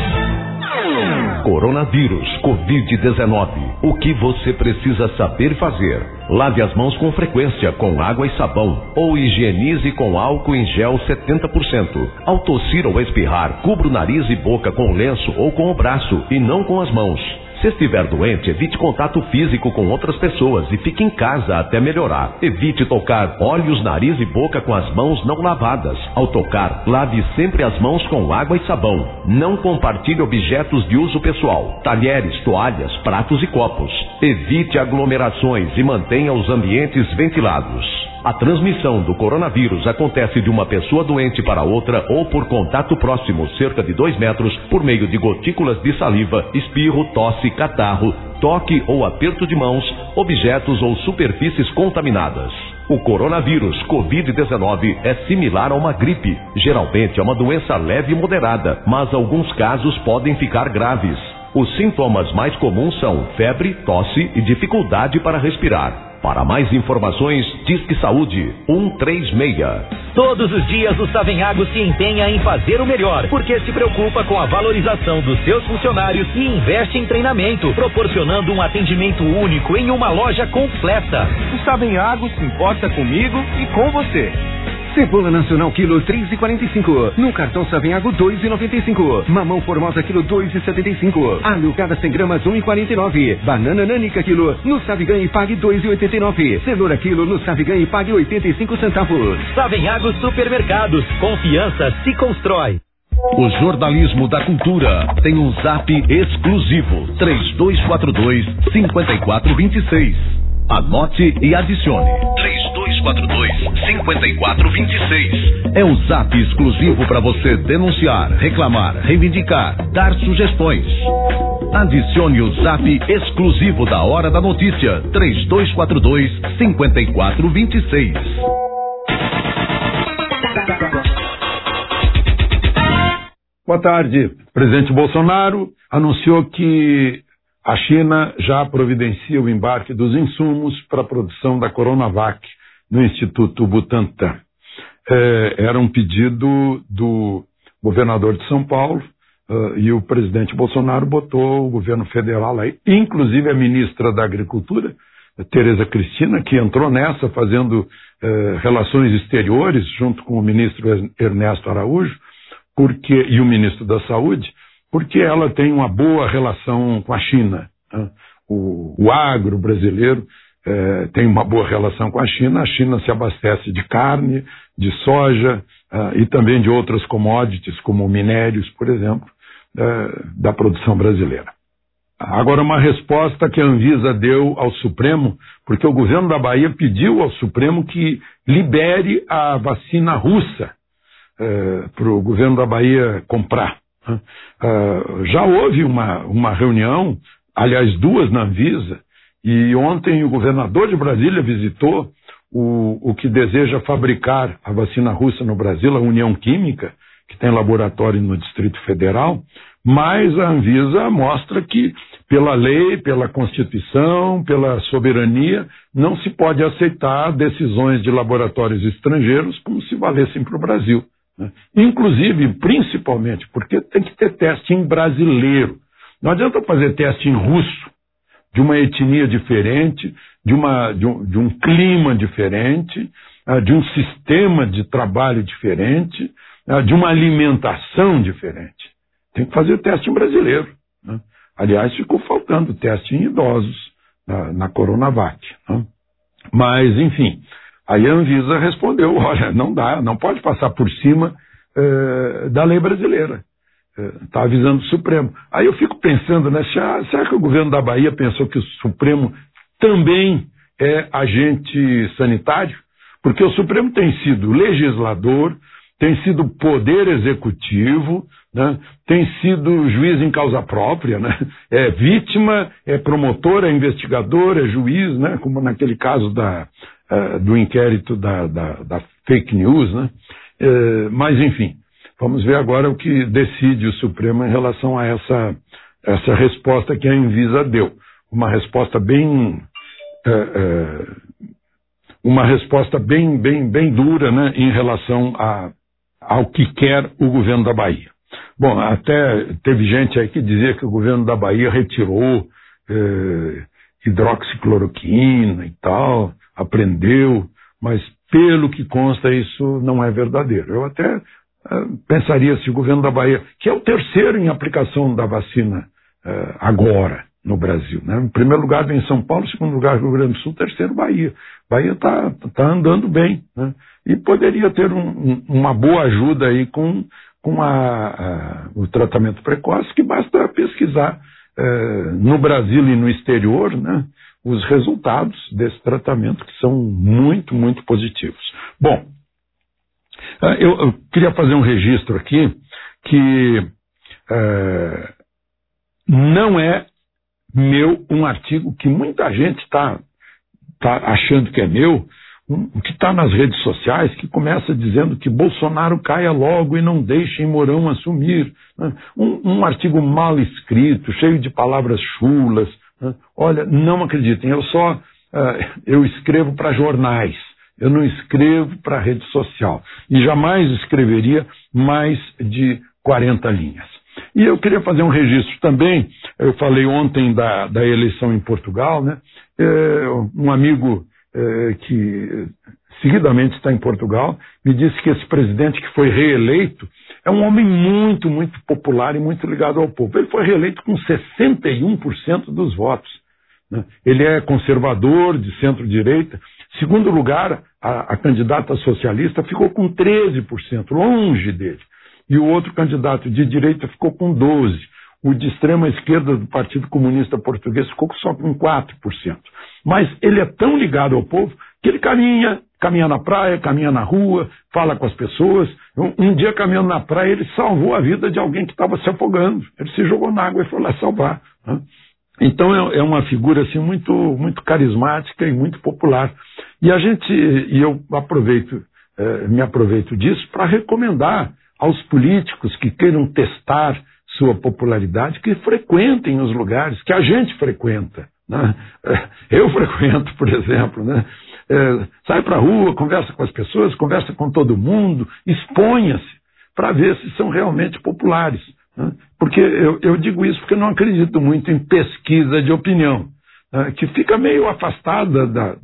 Coronavírus, Covid-19. O que você precisa saber fazer? Lave as mãos com frequência com água e sabão ou higienize com álcool em gel 70%. Ao tossir ou espirrar, cubra o nariz e boca com lenço ou com o braço e não com as mãos. Se estiver doente, evite contato físico com outras pessoas e fique em casa até melhorar. Evite tocar olhos, nariz e boca com as mãos não lavadas. Ao tocar, lave sempre as mãos com água e sabão. Não compartilhe objetos de uso pessoal, talheres, toalhas, pratos e copos. Evite aglomerações e mantenha os ambientes ventilados. A transmissão do coronavírus acontece de uma pessoa doente para outra ou por contato próximo, cerca de 2 metros, por meio de gotículas de saliva, espirro, tosse, catarro, toque ou aperto de mãos, objetos ou superfícies contaminadas. O coronavírus Covid-19 é similar a uma gripe. Geralmente é uma doença leve e moderada, mas alguns casos podem ficar graves. Os sintomas mais comuns são febre, tosse e dificuldade para respirar. Para mais informações, Disque Saúde 136. Todos os dias o Savenhago se empenha em fazer o melhor, porque se preocupa com a valorização dos seus funcionários e investe em treinamento, proporcionando um atendimento único em uma loja completa. O Savenhago se importa comigo e com você. Cebola nacional quilo 3,45. No cartão Savenhago 2,95. Mamão formosa quilo 2,75. Alho cada 100 gramas 1,49. Banana nanica quilo no Savigan e pague 2,89. Cenoura quilo no Savigan e pague 85 centavos. Savenhago Supermercados. Confiança se constrói. O jornalismo da cultura tem um zap exclusivo 3242-5426. Anote e adicione 3242-5426. É o zap exclusivo para você denunciar, reclamar, reivindicar, dar sugestões. Adicione o zap exclusivo da Hora da Notícia 3242-5426. Boa tarde. O presidente Bolsonaro anunciou que a China já providencia o embarque dos insumos para a produção da Coronavac no Instituto Butantan. Era um pedido do governador de São Paulo e o presidente Bolsonaro botou o governo federal aí, inclusive a ministra da Agricultura, Tereza Cristina, que entrou nessa fazendo relações exteriores junto com o ministro Ernesto Araújo, e o ministro da Saúde, porque ela tem uma boa relação com a China. Né? O agro brasileiro tem uma boa relação com a China se abastece de carne, de soja e também de outras commodities, como minérios, por exemplo, da produção brasileira. Agora, uma resposta que a Anvisa deu ao Supremo, porque o governo da Bahia pediu ao Supremo que libere a vacina russa para o governo da Bahia comprar. Já houve uma reunião, aliás, 2 na Anvisa, e ontem o governador de Brasília visitou o que deseja fabricar a vacina russa no Brasil, a União Química, que tem laboratório no Distrito Federal, mas a Anvisa mostra que, pela lei, pela Constituição, pela soberania, não se pode aceitar decisões de laboratórios estrangeiros como se valessem para o Brasil. Né? Inclusive, principalmente, porque tem que ter teste em brasileiro. Não adianta fazer teste em russo, de uma etnia diferente, de um clima diferente, de um sistema de trabalho diferente, de uma alimentação diferente. Tem que fazer teste em brasileiro. Né? Aliás, ficou faltando teste em idosos na Coronavac. Né? Mas, enfim, aí a Anvisa respondeu, olha, não dá, não pode passar por cima da lei brasileira. Está avisando o Supremo. Aí eu fico pensando, né, será que o governo da Bahia pensou que o Supremo também é agente sanitário? Porque o Supremo tem sido legislador, tem sido poder executivo, né, tem sido juiz em causa própria, né, é vítima, é promotor, é investigador, é juiz, né, como naquele caso do inquérito da fake news, né, mas enfim. Vamos ver agora o que decide o Supremo em relação a essa resposta que a Anvisa deu. Uma resposta bem dura, né, em relação ao que quer o governo da Bahia. Bom, até teve gente aí que dizia que o governo da Bahia retirou hidroxicloroquina e tal, aprendeu, mas pelo que consta isso não é verdadeiro. Eu até pensaria se o governo da Bahia, que é o terceiro em aplicação da vacina agora no Brasil, né? Em primeiro lugar vem São Paulo, em segundo lugar Rio Grande do Sul, terceiro Bahia. Bahia está andando bem, né? E poderia ter uma boa ajuda aí com o tratamento precoce, que basta pesquisar no Brasil e no exterior, né, os resultados desse tratamento, que são muito, muito positivos. Bom, eu queria fazer um registro aqui que não é meu um artigo que muita gente está achando que é meu, que está nas redes sociais, que começa dizendo que Bolsonaro caia logo e não deixem Mourão assumir. Né? Um artigo mal escrito, cheio de palavras chulas. Né? Olha, não acreditem, eu escrevo para jornais. Eu não escrevo para rede social. E jamais escreveria mais de 40 linhas. E eu queria fazer um registro também. Eu falei ontem da eleição em Portugal, né? Um amigo que seguidamente está em Portugal me disse que esse presidente que foi reeleito é um homem muito, muito popular e muito ligado ao povo. Ele foi reeleito com 61% dos votos. Né? Ele é conservador, de centro-direita. Segundo lugar, a candidata socialista ficou com 13%, longe dele. E o outro candidato de direita ficou com 12%. O de extrema esquerda do Partido Comunista Português ficou só com 4%. Mas ele é tão ligado ao povo que ele caminha na praia, caminha na rua, fala com as pessoas. Um dia, caminhando na praia, ele salvou a vida de alguém que estava se afogando. Ele se jogou na água e foi lá salvar. Né? Então é uma figura assim, muito, muito carismática e muito popular. E eu me aproveito disso para recomendar aos políticos que queiram testar sua popularidade, que frequentem os lugares que a gente frequenta. Né? Eu frequento, por exemplo, né? Sai para a rua, conversa com as pessoas, conversa com todo mundo, exponha-se para ver se são realmente populares. Né? Porque eu digo isso porque eu não acredito muito em pesquisa de opinião, que fica meio afastada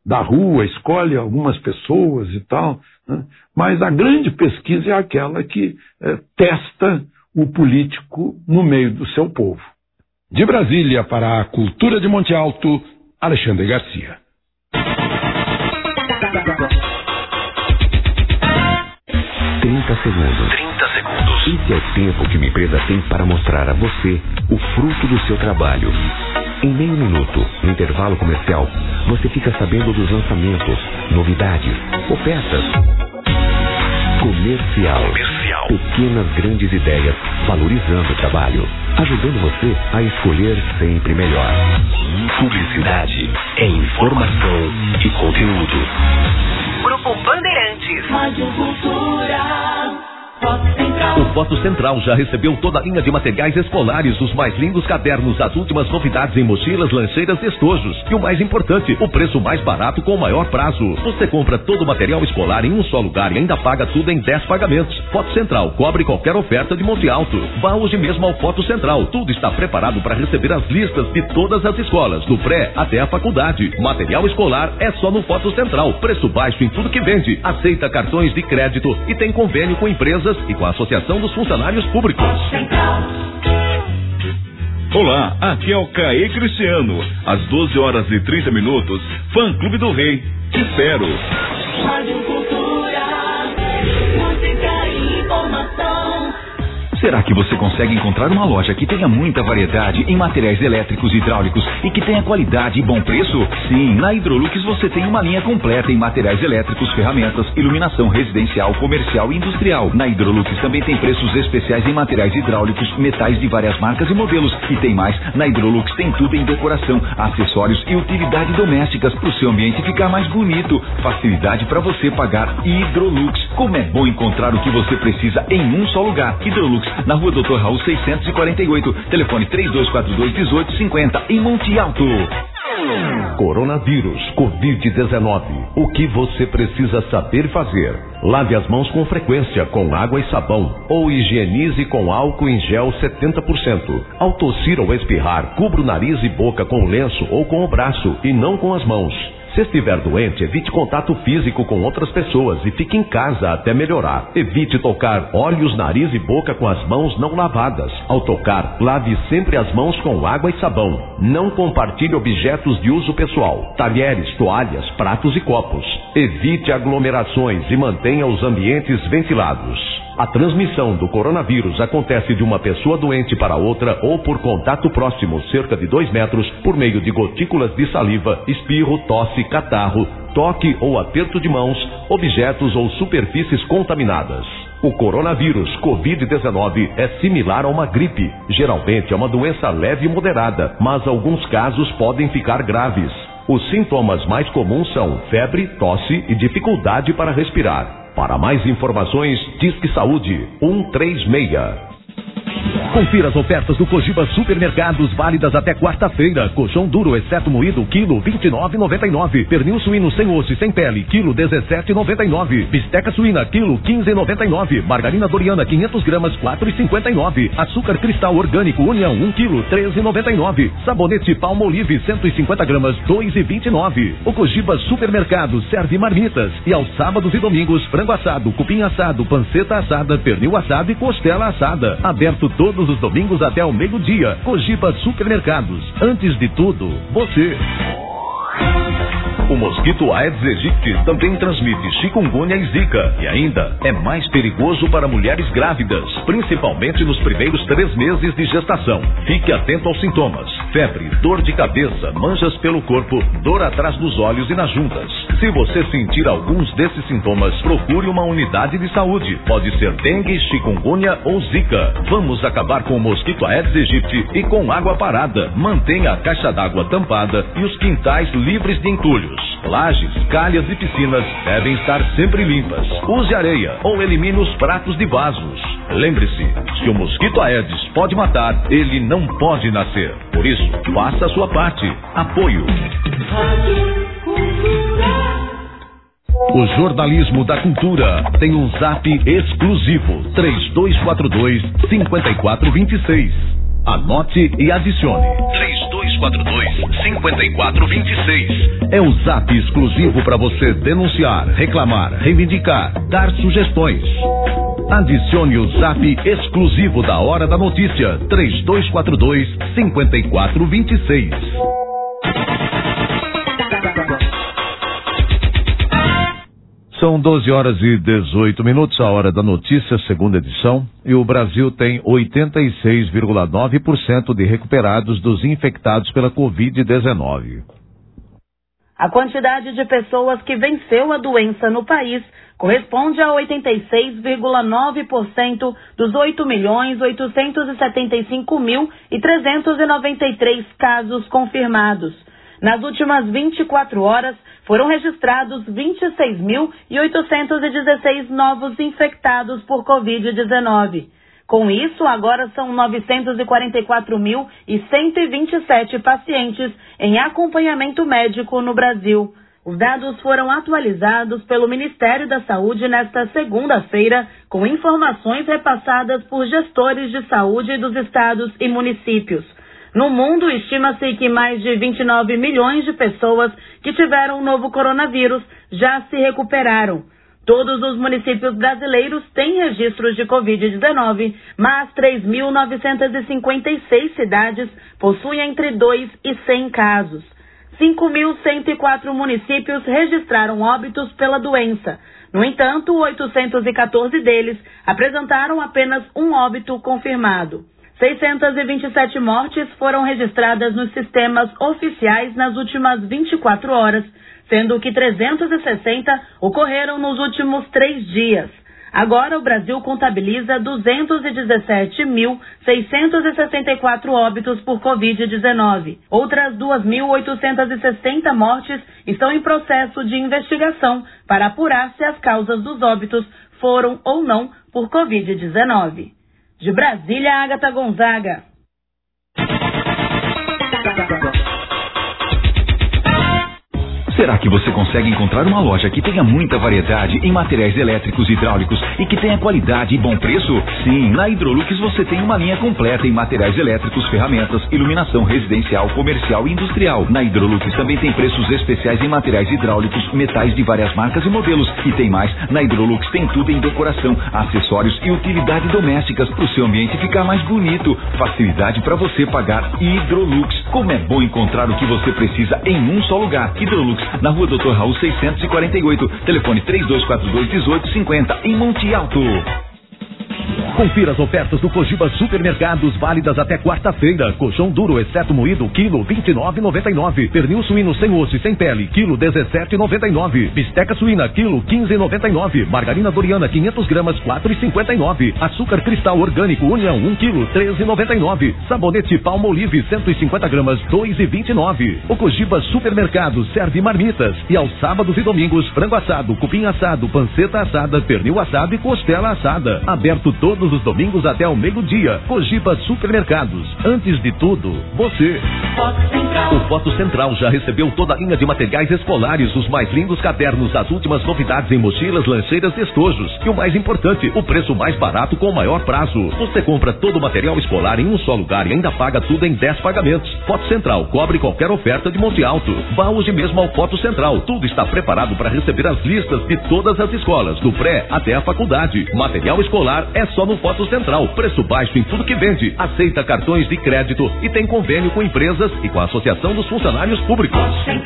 da rua, escolhe algumas pessoas e tal, né? Mas a grande pesquisa é aquela que testa o político no meio do seu povo. De Brasília para a Cultura de Monte Alto, Alexandre Garcia. 30 segundos. Esse é o tempo que uma empresa tem para mostrar a você o fruto do seu trabalho. Em meio minuto, no intervalo comercial, você fica sabendo dos lançamentos, novidades, ofertas. Comercial. Pequenas grandes ideias, valorizando o trabalho, ajudando você a escolher sempre melhor. Publicidade é informação e conteúdo. Grupo Bandeirantes. Rádio Cultura. O Foto Central já recebeu toda a linha de materiais escolares, os mais lindos cadernos, as últimas novidades em mochilas, lancheiras e estojos. E o mais importante, o preço mais barato com o maior prazo. Você compra todo o material escolar em um só lugar e ainda paga tudo em 10 pagamentos. Foto Central, cobre qualquer oferta de Monte Alto. Vá hoje mesmo ao Foto Central. Tudo está preparado para receber as listas de todas as escolas, do pré até a faculdade. Material escolar é só no Foto Central. Preço baixo em tudo que vende. Aceita cartões de crédito e tem convênio com empresas e com a Associação dos Funcionários Públicos. Olá, aqui é o Caê Cristiano. Às 12h30, Fã Clube do Rei. Te espero. Rádio Cultura, música e informação. Será que você consegue encontrar uma loja que tenha muita variedade em materiais elétricos e hidráulicos e que tenha qualidade e bom preço? Sim, na Hidrolux você tem uma linha completa em materiais elétricos, ferramentas, iluminação residencial, comercial e industrial. Na Hidrolux também tem preços especiais em materiais hidráulicos, metais de várias marcas e modelos. E tem mais, na Hidrolux tem tudo em decoração, acessórios e utilidades domésticas para o seu ambiente ficar mais bonito. Facilidade para você pagar. Hidrolux. Como é bom encontrar o que você precisa em um só lugar. Hidrolux, na Rua Doutor Raul 648, telefone 3242-1850, em Monte Alto. Coronavírus, Covid-19. O que você precisa saber fazer? Lave as mãos com frequência com água e sabão ou higienize com álcool em gel 70%. Ao tossir ou espirrar, cubra o nariz e boca com o lenço ou com o braço e não com as mãos. Se estiver doente, evite contato físico com outras pessoas e fique em casa até melhorar. Evite tocar olhos, nariz e boca com as mãos não lavadas. Ao tocar, lave sempre as mãos com água e sabão. Não compartilhe objetos de uso pessoal, talheres, toalhas, pratos e copos. Evite aglomerações e mantenha os ambientes ventilados. A transmissão do coronavírus acontece de uma pessoa doente para outra ou por contato próximo, cerca de 2 metros, por meio de gotículas de saliva, espirro, tosse, catarro, toque ou aperto de mãos, objetos ou superfícies contaminadas. O coronavírus Covid-19 é similar a uma gripe. Geralmente é uma doença leve e moderada, mas alguns casos podem ficar graves. Os sintomas mais comuns são febre, tosse e dificuldade para respirar. Para mais informações, Disque Saúde 136. Confira as ofertas do Cogiba Supermercados válidas até quarta-feira. Colchão duro, exceto moído, quilo R$29,99. Pernil suíno sem osso e sem pele, quilo R$17,99. Bisteca suína, quilo R$15,99. Margarina Doriana, 500 gramas, R$4,59. Açúcar cristal orgânico União, 1 quilo, R$13,99. Sabonete Palmolive, 150 gramas, R$2,29. O Cogiba Supermercados serve marmitas. E aos sábados e domingos, frango assado, cupim assado, panceta assada, pernil assado e costela assada. Aberto todos os domingos até ao meio-dia. Cogiba Supermercados. Antes de tudo, você. O mosquito Aedes aegypti também transmite chikungunya e zika. E ainda é mais perigoso para mulheres grávidas, principalmente nos primeiros 3 meses de gestação. Fique atento aos sintomas: febre, dor de cabeça, manchas pelo corpo, dor atrás dos olhos e nas juntas. Se você sentir alguns desses sintomas, procure uma unidade de saúde. Pode ser dengue, chikungunya ou zika. Vamos acabar com o mosquito Aedes aegypti e com água parada. Mantenha a caixa d'água tampada e os quintais livres de entulhos. Lajes, calhas e piscinas devem estar sempre limpas. Use areia ou elimine os pratos de vasos. Lembre-se, se o mosquito Aedes pode matar, ele não pode nascer. Por isso, faça a sua parte. Apoio. O jornalismo da cultura tem um zap exclusivo: 3242-5426. Anote e adicione: 3242-5426. É o zap exclusivo para você denunciar, reclamar, reivindicar, dar sugestões. Adicione o zap exclusivo da Hora da Notícia, 3242-5426. São 12 horas e 18 minutos, a Hora da Notícia, segunda edição, e o Brasil tem 86,9% de recuperados dos infectados pela Covid-19. A quantidade de pessoas que venceu a doença no país corresponde a 86,9% dos 8.875.393 casos confirmados. Nas últimas 24 horas, foram registrados 26.816 novos infectados por Covid-19. Com isso, agora são 944.127 pacientes em acompanhamento médico no Brasil. Os dados foram atualizados pelo Ministério da Saúde nesta segunda-feira, com informações repassadas por gestores de saúde dos estados e municípios. No mundo, estima-se que mais de 29 milhões de pessoas que tiveram o novo coronavírus já se recuperaram. Todos os municípios brasileiros têm registros de Covid-19, mas 3.956 cidades possuem entre 2 e 100 casos. 5.104 municípios registraram óbitos pela doença. No entanto, 814 deles apresentaram apenas um óbito confirmado. 627 mortes foram registradas nos sistemas oficiais nas últimas 24 horas, sendo que 360 ocorreram nos últimos 3 dias. Agora, o Brasil contabiliza 217.664 óbitos por Covid-19. Outras 2.860 mortes estão em processo de investigação para apurar se as causas dos óbitos foram ou não por Covid-19. De Brasília, Agatha Gonzaga. Será que você consegue encontrar uma loja que tenha muita variedade em materiais elétricos e hidráulicos e que tenha qualidade e bom preço? Sim, na Hidrolux você tem uma linha completa em materiais elétricos, ferramentas, iluminação residencial, comercial e industrial. Na Hidrolux também tem preços especiais em materiais hidráulicos, metais de várias marcas e modelos. E tem mais, na Hidrolux tem tudo em decoração, acessórios e utilidades domésticas para o seu ambiente ficar mais bonito. Facilidade para você pagar. Hidrolux, como é bom encontrar o que você precisa em um só lugar. Hidrolux, na Rua Dr. Raul 648, telefone 3242-1850, em Monte Alto. Confira as ofertas do Cogiba Supermercados, válidas até quarta-feira. Colchão duro, exceto moído, quilo R$29,99. Pernil suíno sem osso e sem pele, quilo R$17,99. Bisteca suína, quilo R$15,99. Margarina Doriana, 500 gramas, R$4,59. Açúcar cristal orgânico União, 1 quilo, R$13,99. Sabonete Palmolive, 150 gramas, R$2,29. O Cogiba Supermercados serve marmitas. E aos sábados e domingos, frango assado, cupim assado, panceta assada, pernil assado e costela assada. Aberto todos os domingos até ao meio-dia. Cogiba Supermercados. Antes de tudo, você. O Foto Central já recebeu toda a linha de materiais escolares, os mais lindos cadernos, as últimas novidades em mochilas, lancheiras e estojos. E o mais importante, o preço mais barato com o maior prazo. Você compra todo o material escolar em um só lugar e ainda paga tudo em 10 pagamentos. Foto Central cobre qualquer oferta de Monte Alto. Vá hoje mesmo ao Foto Central. Tudo está preparado para receber as listas de todas as escolas, do pré até a faculdade. Material escolar é só no Foto Central. Preço baixo em tudo que vende. Aceita cartões de crédito e tem convênio com empresas e com a Associação dos Funcionários Públicos.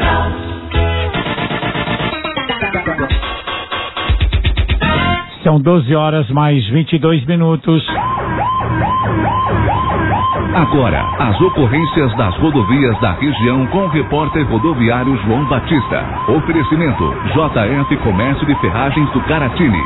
São 12 horas mais 22 minutos. Agora, as ocorrências das rodovias da região com o repórter rodoviário João Batista. Oferecimento JF Comércio de Ferragens do Caratini.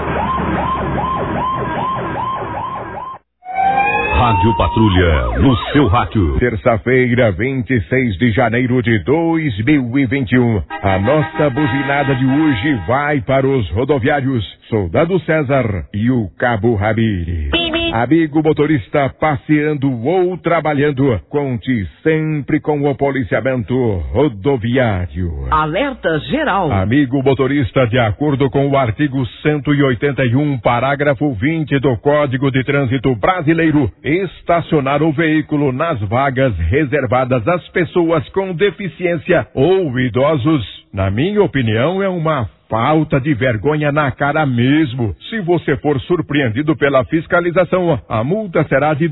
Rádio Patrulha, no seu rádio. Terça-feira, 26 de janeiro de 2021. A nossa buzinada de hoje vai para os rodoviários Soldado César e o Cabo Rabi. Amigo motorista passeando ou trabalhando, conte sempre com o policiamento rodoviário. Alerta geral. Amigo motorista, de acordo com o artigo 181, parágrafo 20 do Código de Trânsito Brasileiro, estacionar o veículo nas vagas reservadas às pessoas com deficiência ou idosos, na minha opinião, é uma falta de vergonha na cara mesmo. Se você for surpreendido pela fiscalização, a multa será de R$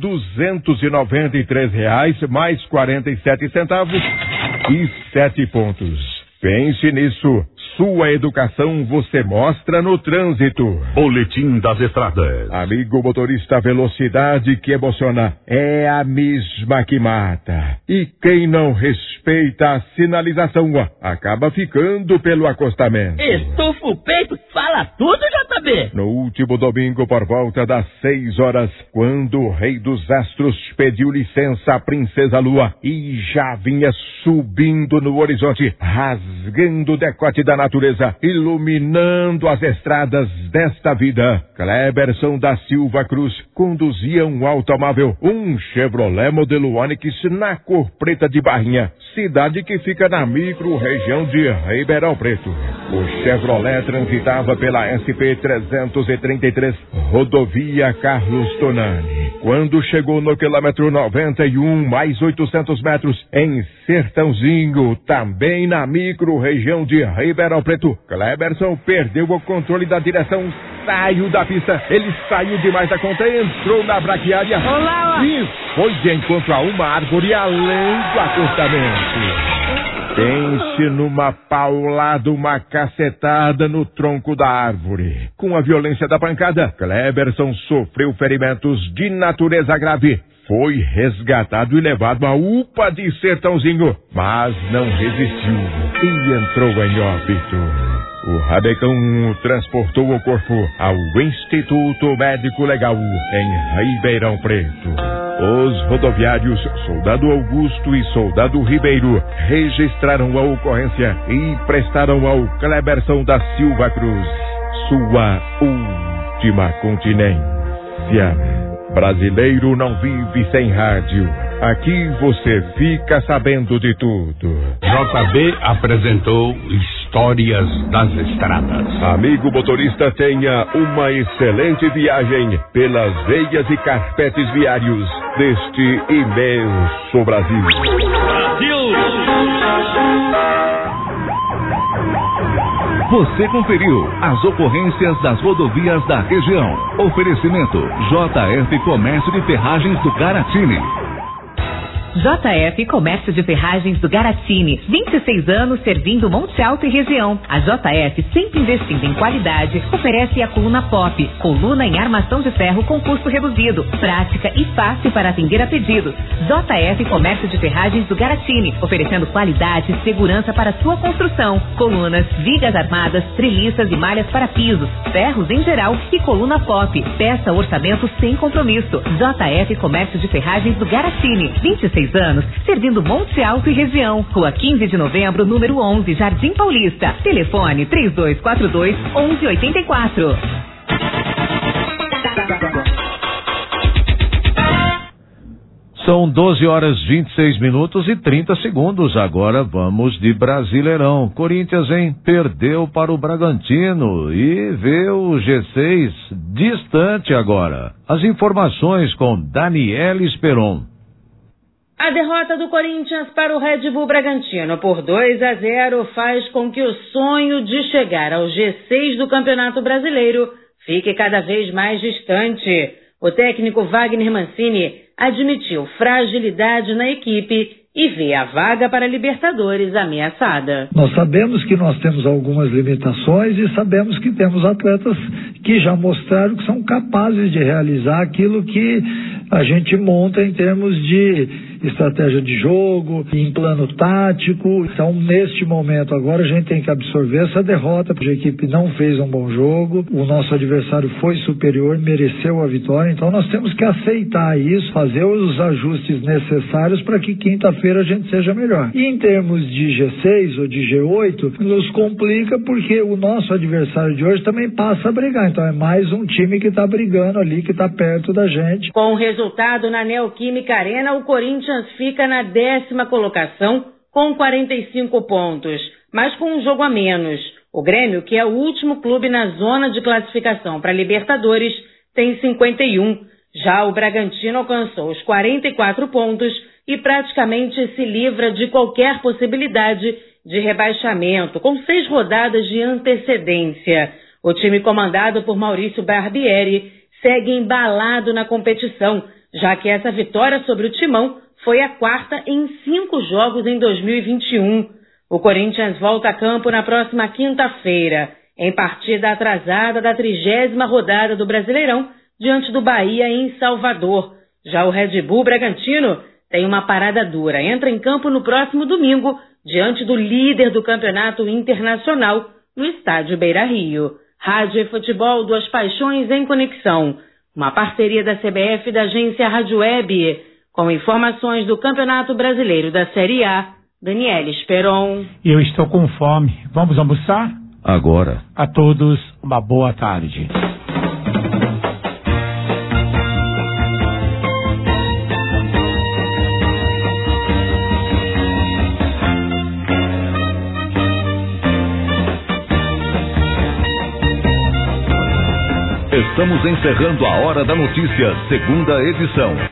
293 mais 47 centavos e 7 pontos. Pense nisso. Sua educação você mostra no trânsito. Boletim das Estradas. Amigo motorista, velocidade que emociona é a mesma que mata. E quem não respeita a sinalização acaba ficando pelo acostamento. Estufa o peito, fala tudo, JB. No último domingo, por volta das 6 horas, quando o rei dos astros pediu licença à princesa Lua e já vinha subindo no horizonte, rasgando o decote da natureza, iluminando as estradas desta vida, Cleberson da Silva Cruz conduzia um automóvel, um Chevrolet modelo Onix na cor preta de Barrinha, cidade que fica na micro-região de Ribeirão Preto. O Chevrolet transitava pela SP-333, rodovia Carlos Tonani. Quando chegou no quilômetro 91, mais 800 metros, em Sertãozinho, também na micro-região de Ribeirão Preto, Cleberson perdeu o controle da direção, saiu da pista, ele saiu demais da conta, entrou na braquiária e foi de encontro a uma árvore além do acostamento. Pense numa paulada, uma cacetada no tronco da árvore. Com a violência da pancada, Cleberson sofreu ferimentos de natureza grave. Foi resgatado e levado à UPA de Sertãozinho, mas não resistiu e entrou em óbito. O Rabecão transportou o corpo ao Instituto Médico Legal em Ribeirão Preto. Os rodoviários Soldado Augusto e Soldado Ribeiro registraram a ocorrência e prestaram ao Cleberson da Silva Cruz sua última continência. Brasileiro não vive sem rádio. Aqui você fica sabendo de tudo. JB apresentou Histórias das Estradas. Amigo motorista, tenha uma excelente viagem pelas veias e carpetes viários deste imenso Brasil. Você conferiu as ocorrências das rodovias da região. Oferecimento JF Comércio de Ferragens do Garatini. JF Comércio de Ferragens do Garatini, 26 anos servindo Monte Alto e região. A JF, sempre investindo em qualidade, oferece a coluna Pop, coluna em armação de ferro com custo reduzido, prática e fácil para atender a pedidos. JF Comércio de Ferragens do Garatini, oferecendo qualidade e segurança para sua construção. Colunas, vigas armadas, treliças e malhas para pisos, ferros em geral e coluna Pop. Peça orçamento sem compromisso. JF Comércio de Ferragens do Garatini, 26 anos, servindo Monte Alto e região. Rua 15 de Novembro, número 11, Jardim Paulista. Telefone 3242-1184. São 12 horas 26 minutos e 30 segundos. Agora vamos de Brasileirão. Corinthians, perdeu para o Bragantino e vê o G6 distante agora. As informações com Daniela Esperon. A derrota do Corinthians para o Red Bull Bragantino por 2-0 faz com que o sonho de chegar ao G6 do Campeonato Brasileiro fique cada vez mais distante. O técnico Wagner Mancini admitiu fragilidade na equipe e vê a vaga para a Libertadores ameaçada. Nós sabemos que nós temos algumas limitações e sabemos que temos atletas que já mostraram que são capazes de realizar aquilo que a gente monta em termos de estratégia de jogo, em plano tático. Então, neste momento agora, a gente tem que absorver essa derrota, porque a equipe não fez um bom jogo, o nosso adversário foi superior, mereceu a vitória, então nós temos que aceitar isso, fazer os ajustes necessários para que quinta-feira a gente seja melhor. E em termos de G6 ou de G8, nos complica porque o nosso adversário de hoje também passa a brigar, então é mais um time que está brigando ali, que está perto da gente. Com o resultado na Neoquímica Arena, o Corinthians fica na 10ª colocação com 45 pontos, mas com um jogo a menos. O Grêmio, que é o último clube na zona de classificação para Libertadores, tem 51. Já o Bragantino alcançou os 44 pontos e praticamente se livra de qualquer possibilidade de rebaixamento, com 6 rodadas de antecedência. O time comandado por Maurício Barbieri segue embalado na competição, já que essa vitória sobre o Timão foi a 4ª em 5 jogos em 2021. O Corinthians volta a campo na próxima quinta-feira, em partida atrasada da 30ª rodada do Brasileirão, diante do Bahia em Salvador. Já o Red Bull Bragantino tem uma parada dura. Entra em campo no próximo domingo, diante do líder do campeonato internacional, no estádio Beira-Rio. Rádio e Futebol, 2 paixões em conexão. Uma parceria da CBF e da agência Rádio Web, com informações do Campeonato Brasileiro da Série A. Daniela Esperon. Eu estou com fome. Vamos almoçar? Agora. A todos, uma boa tarde. Estamos encerrando a Hora da Notícia, segunda edição.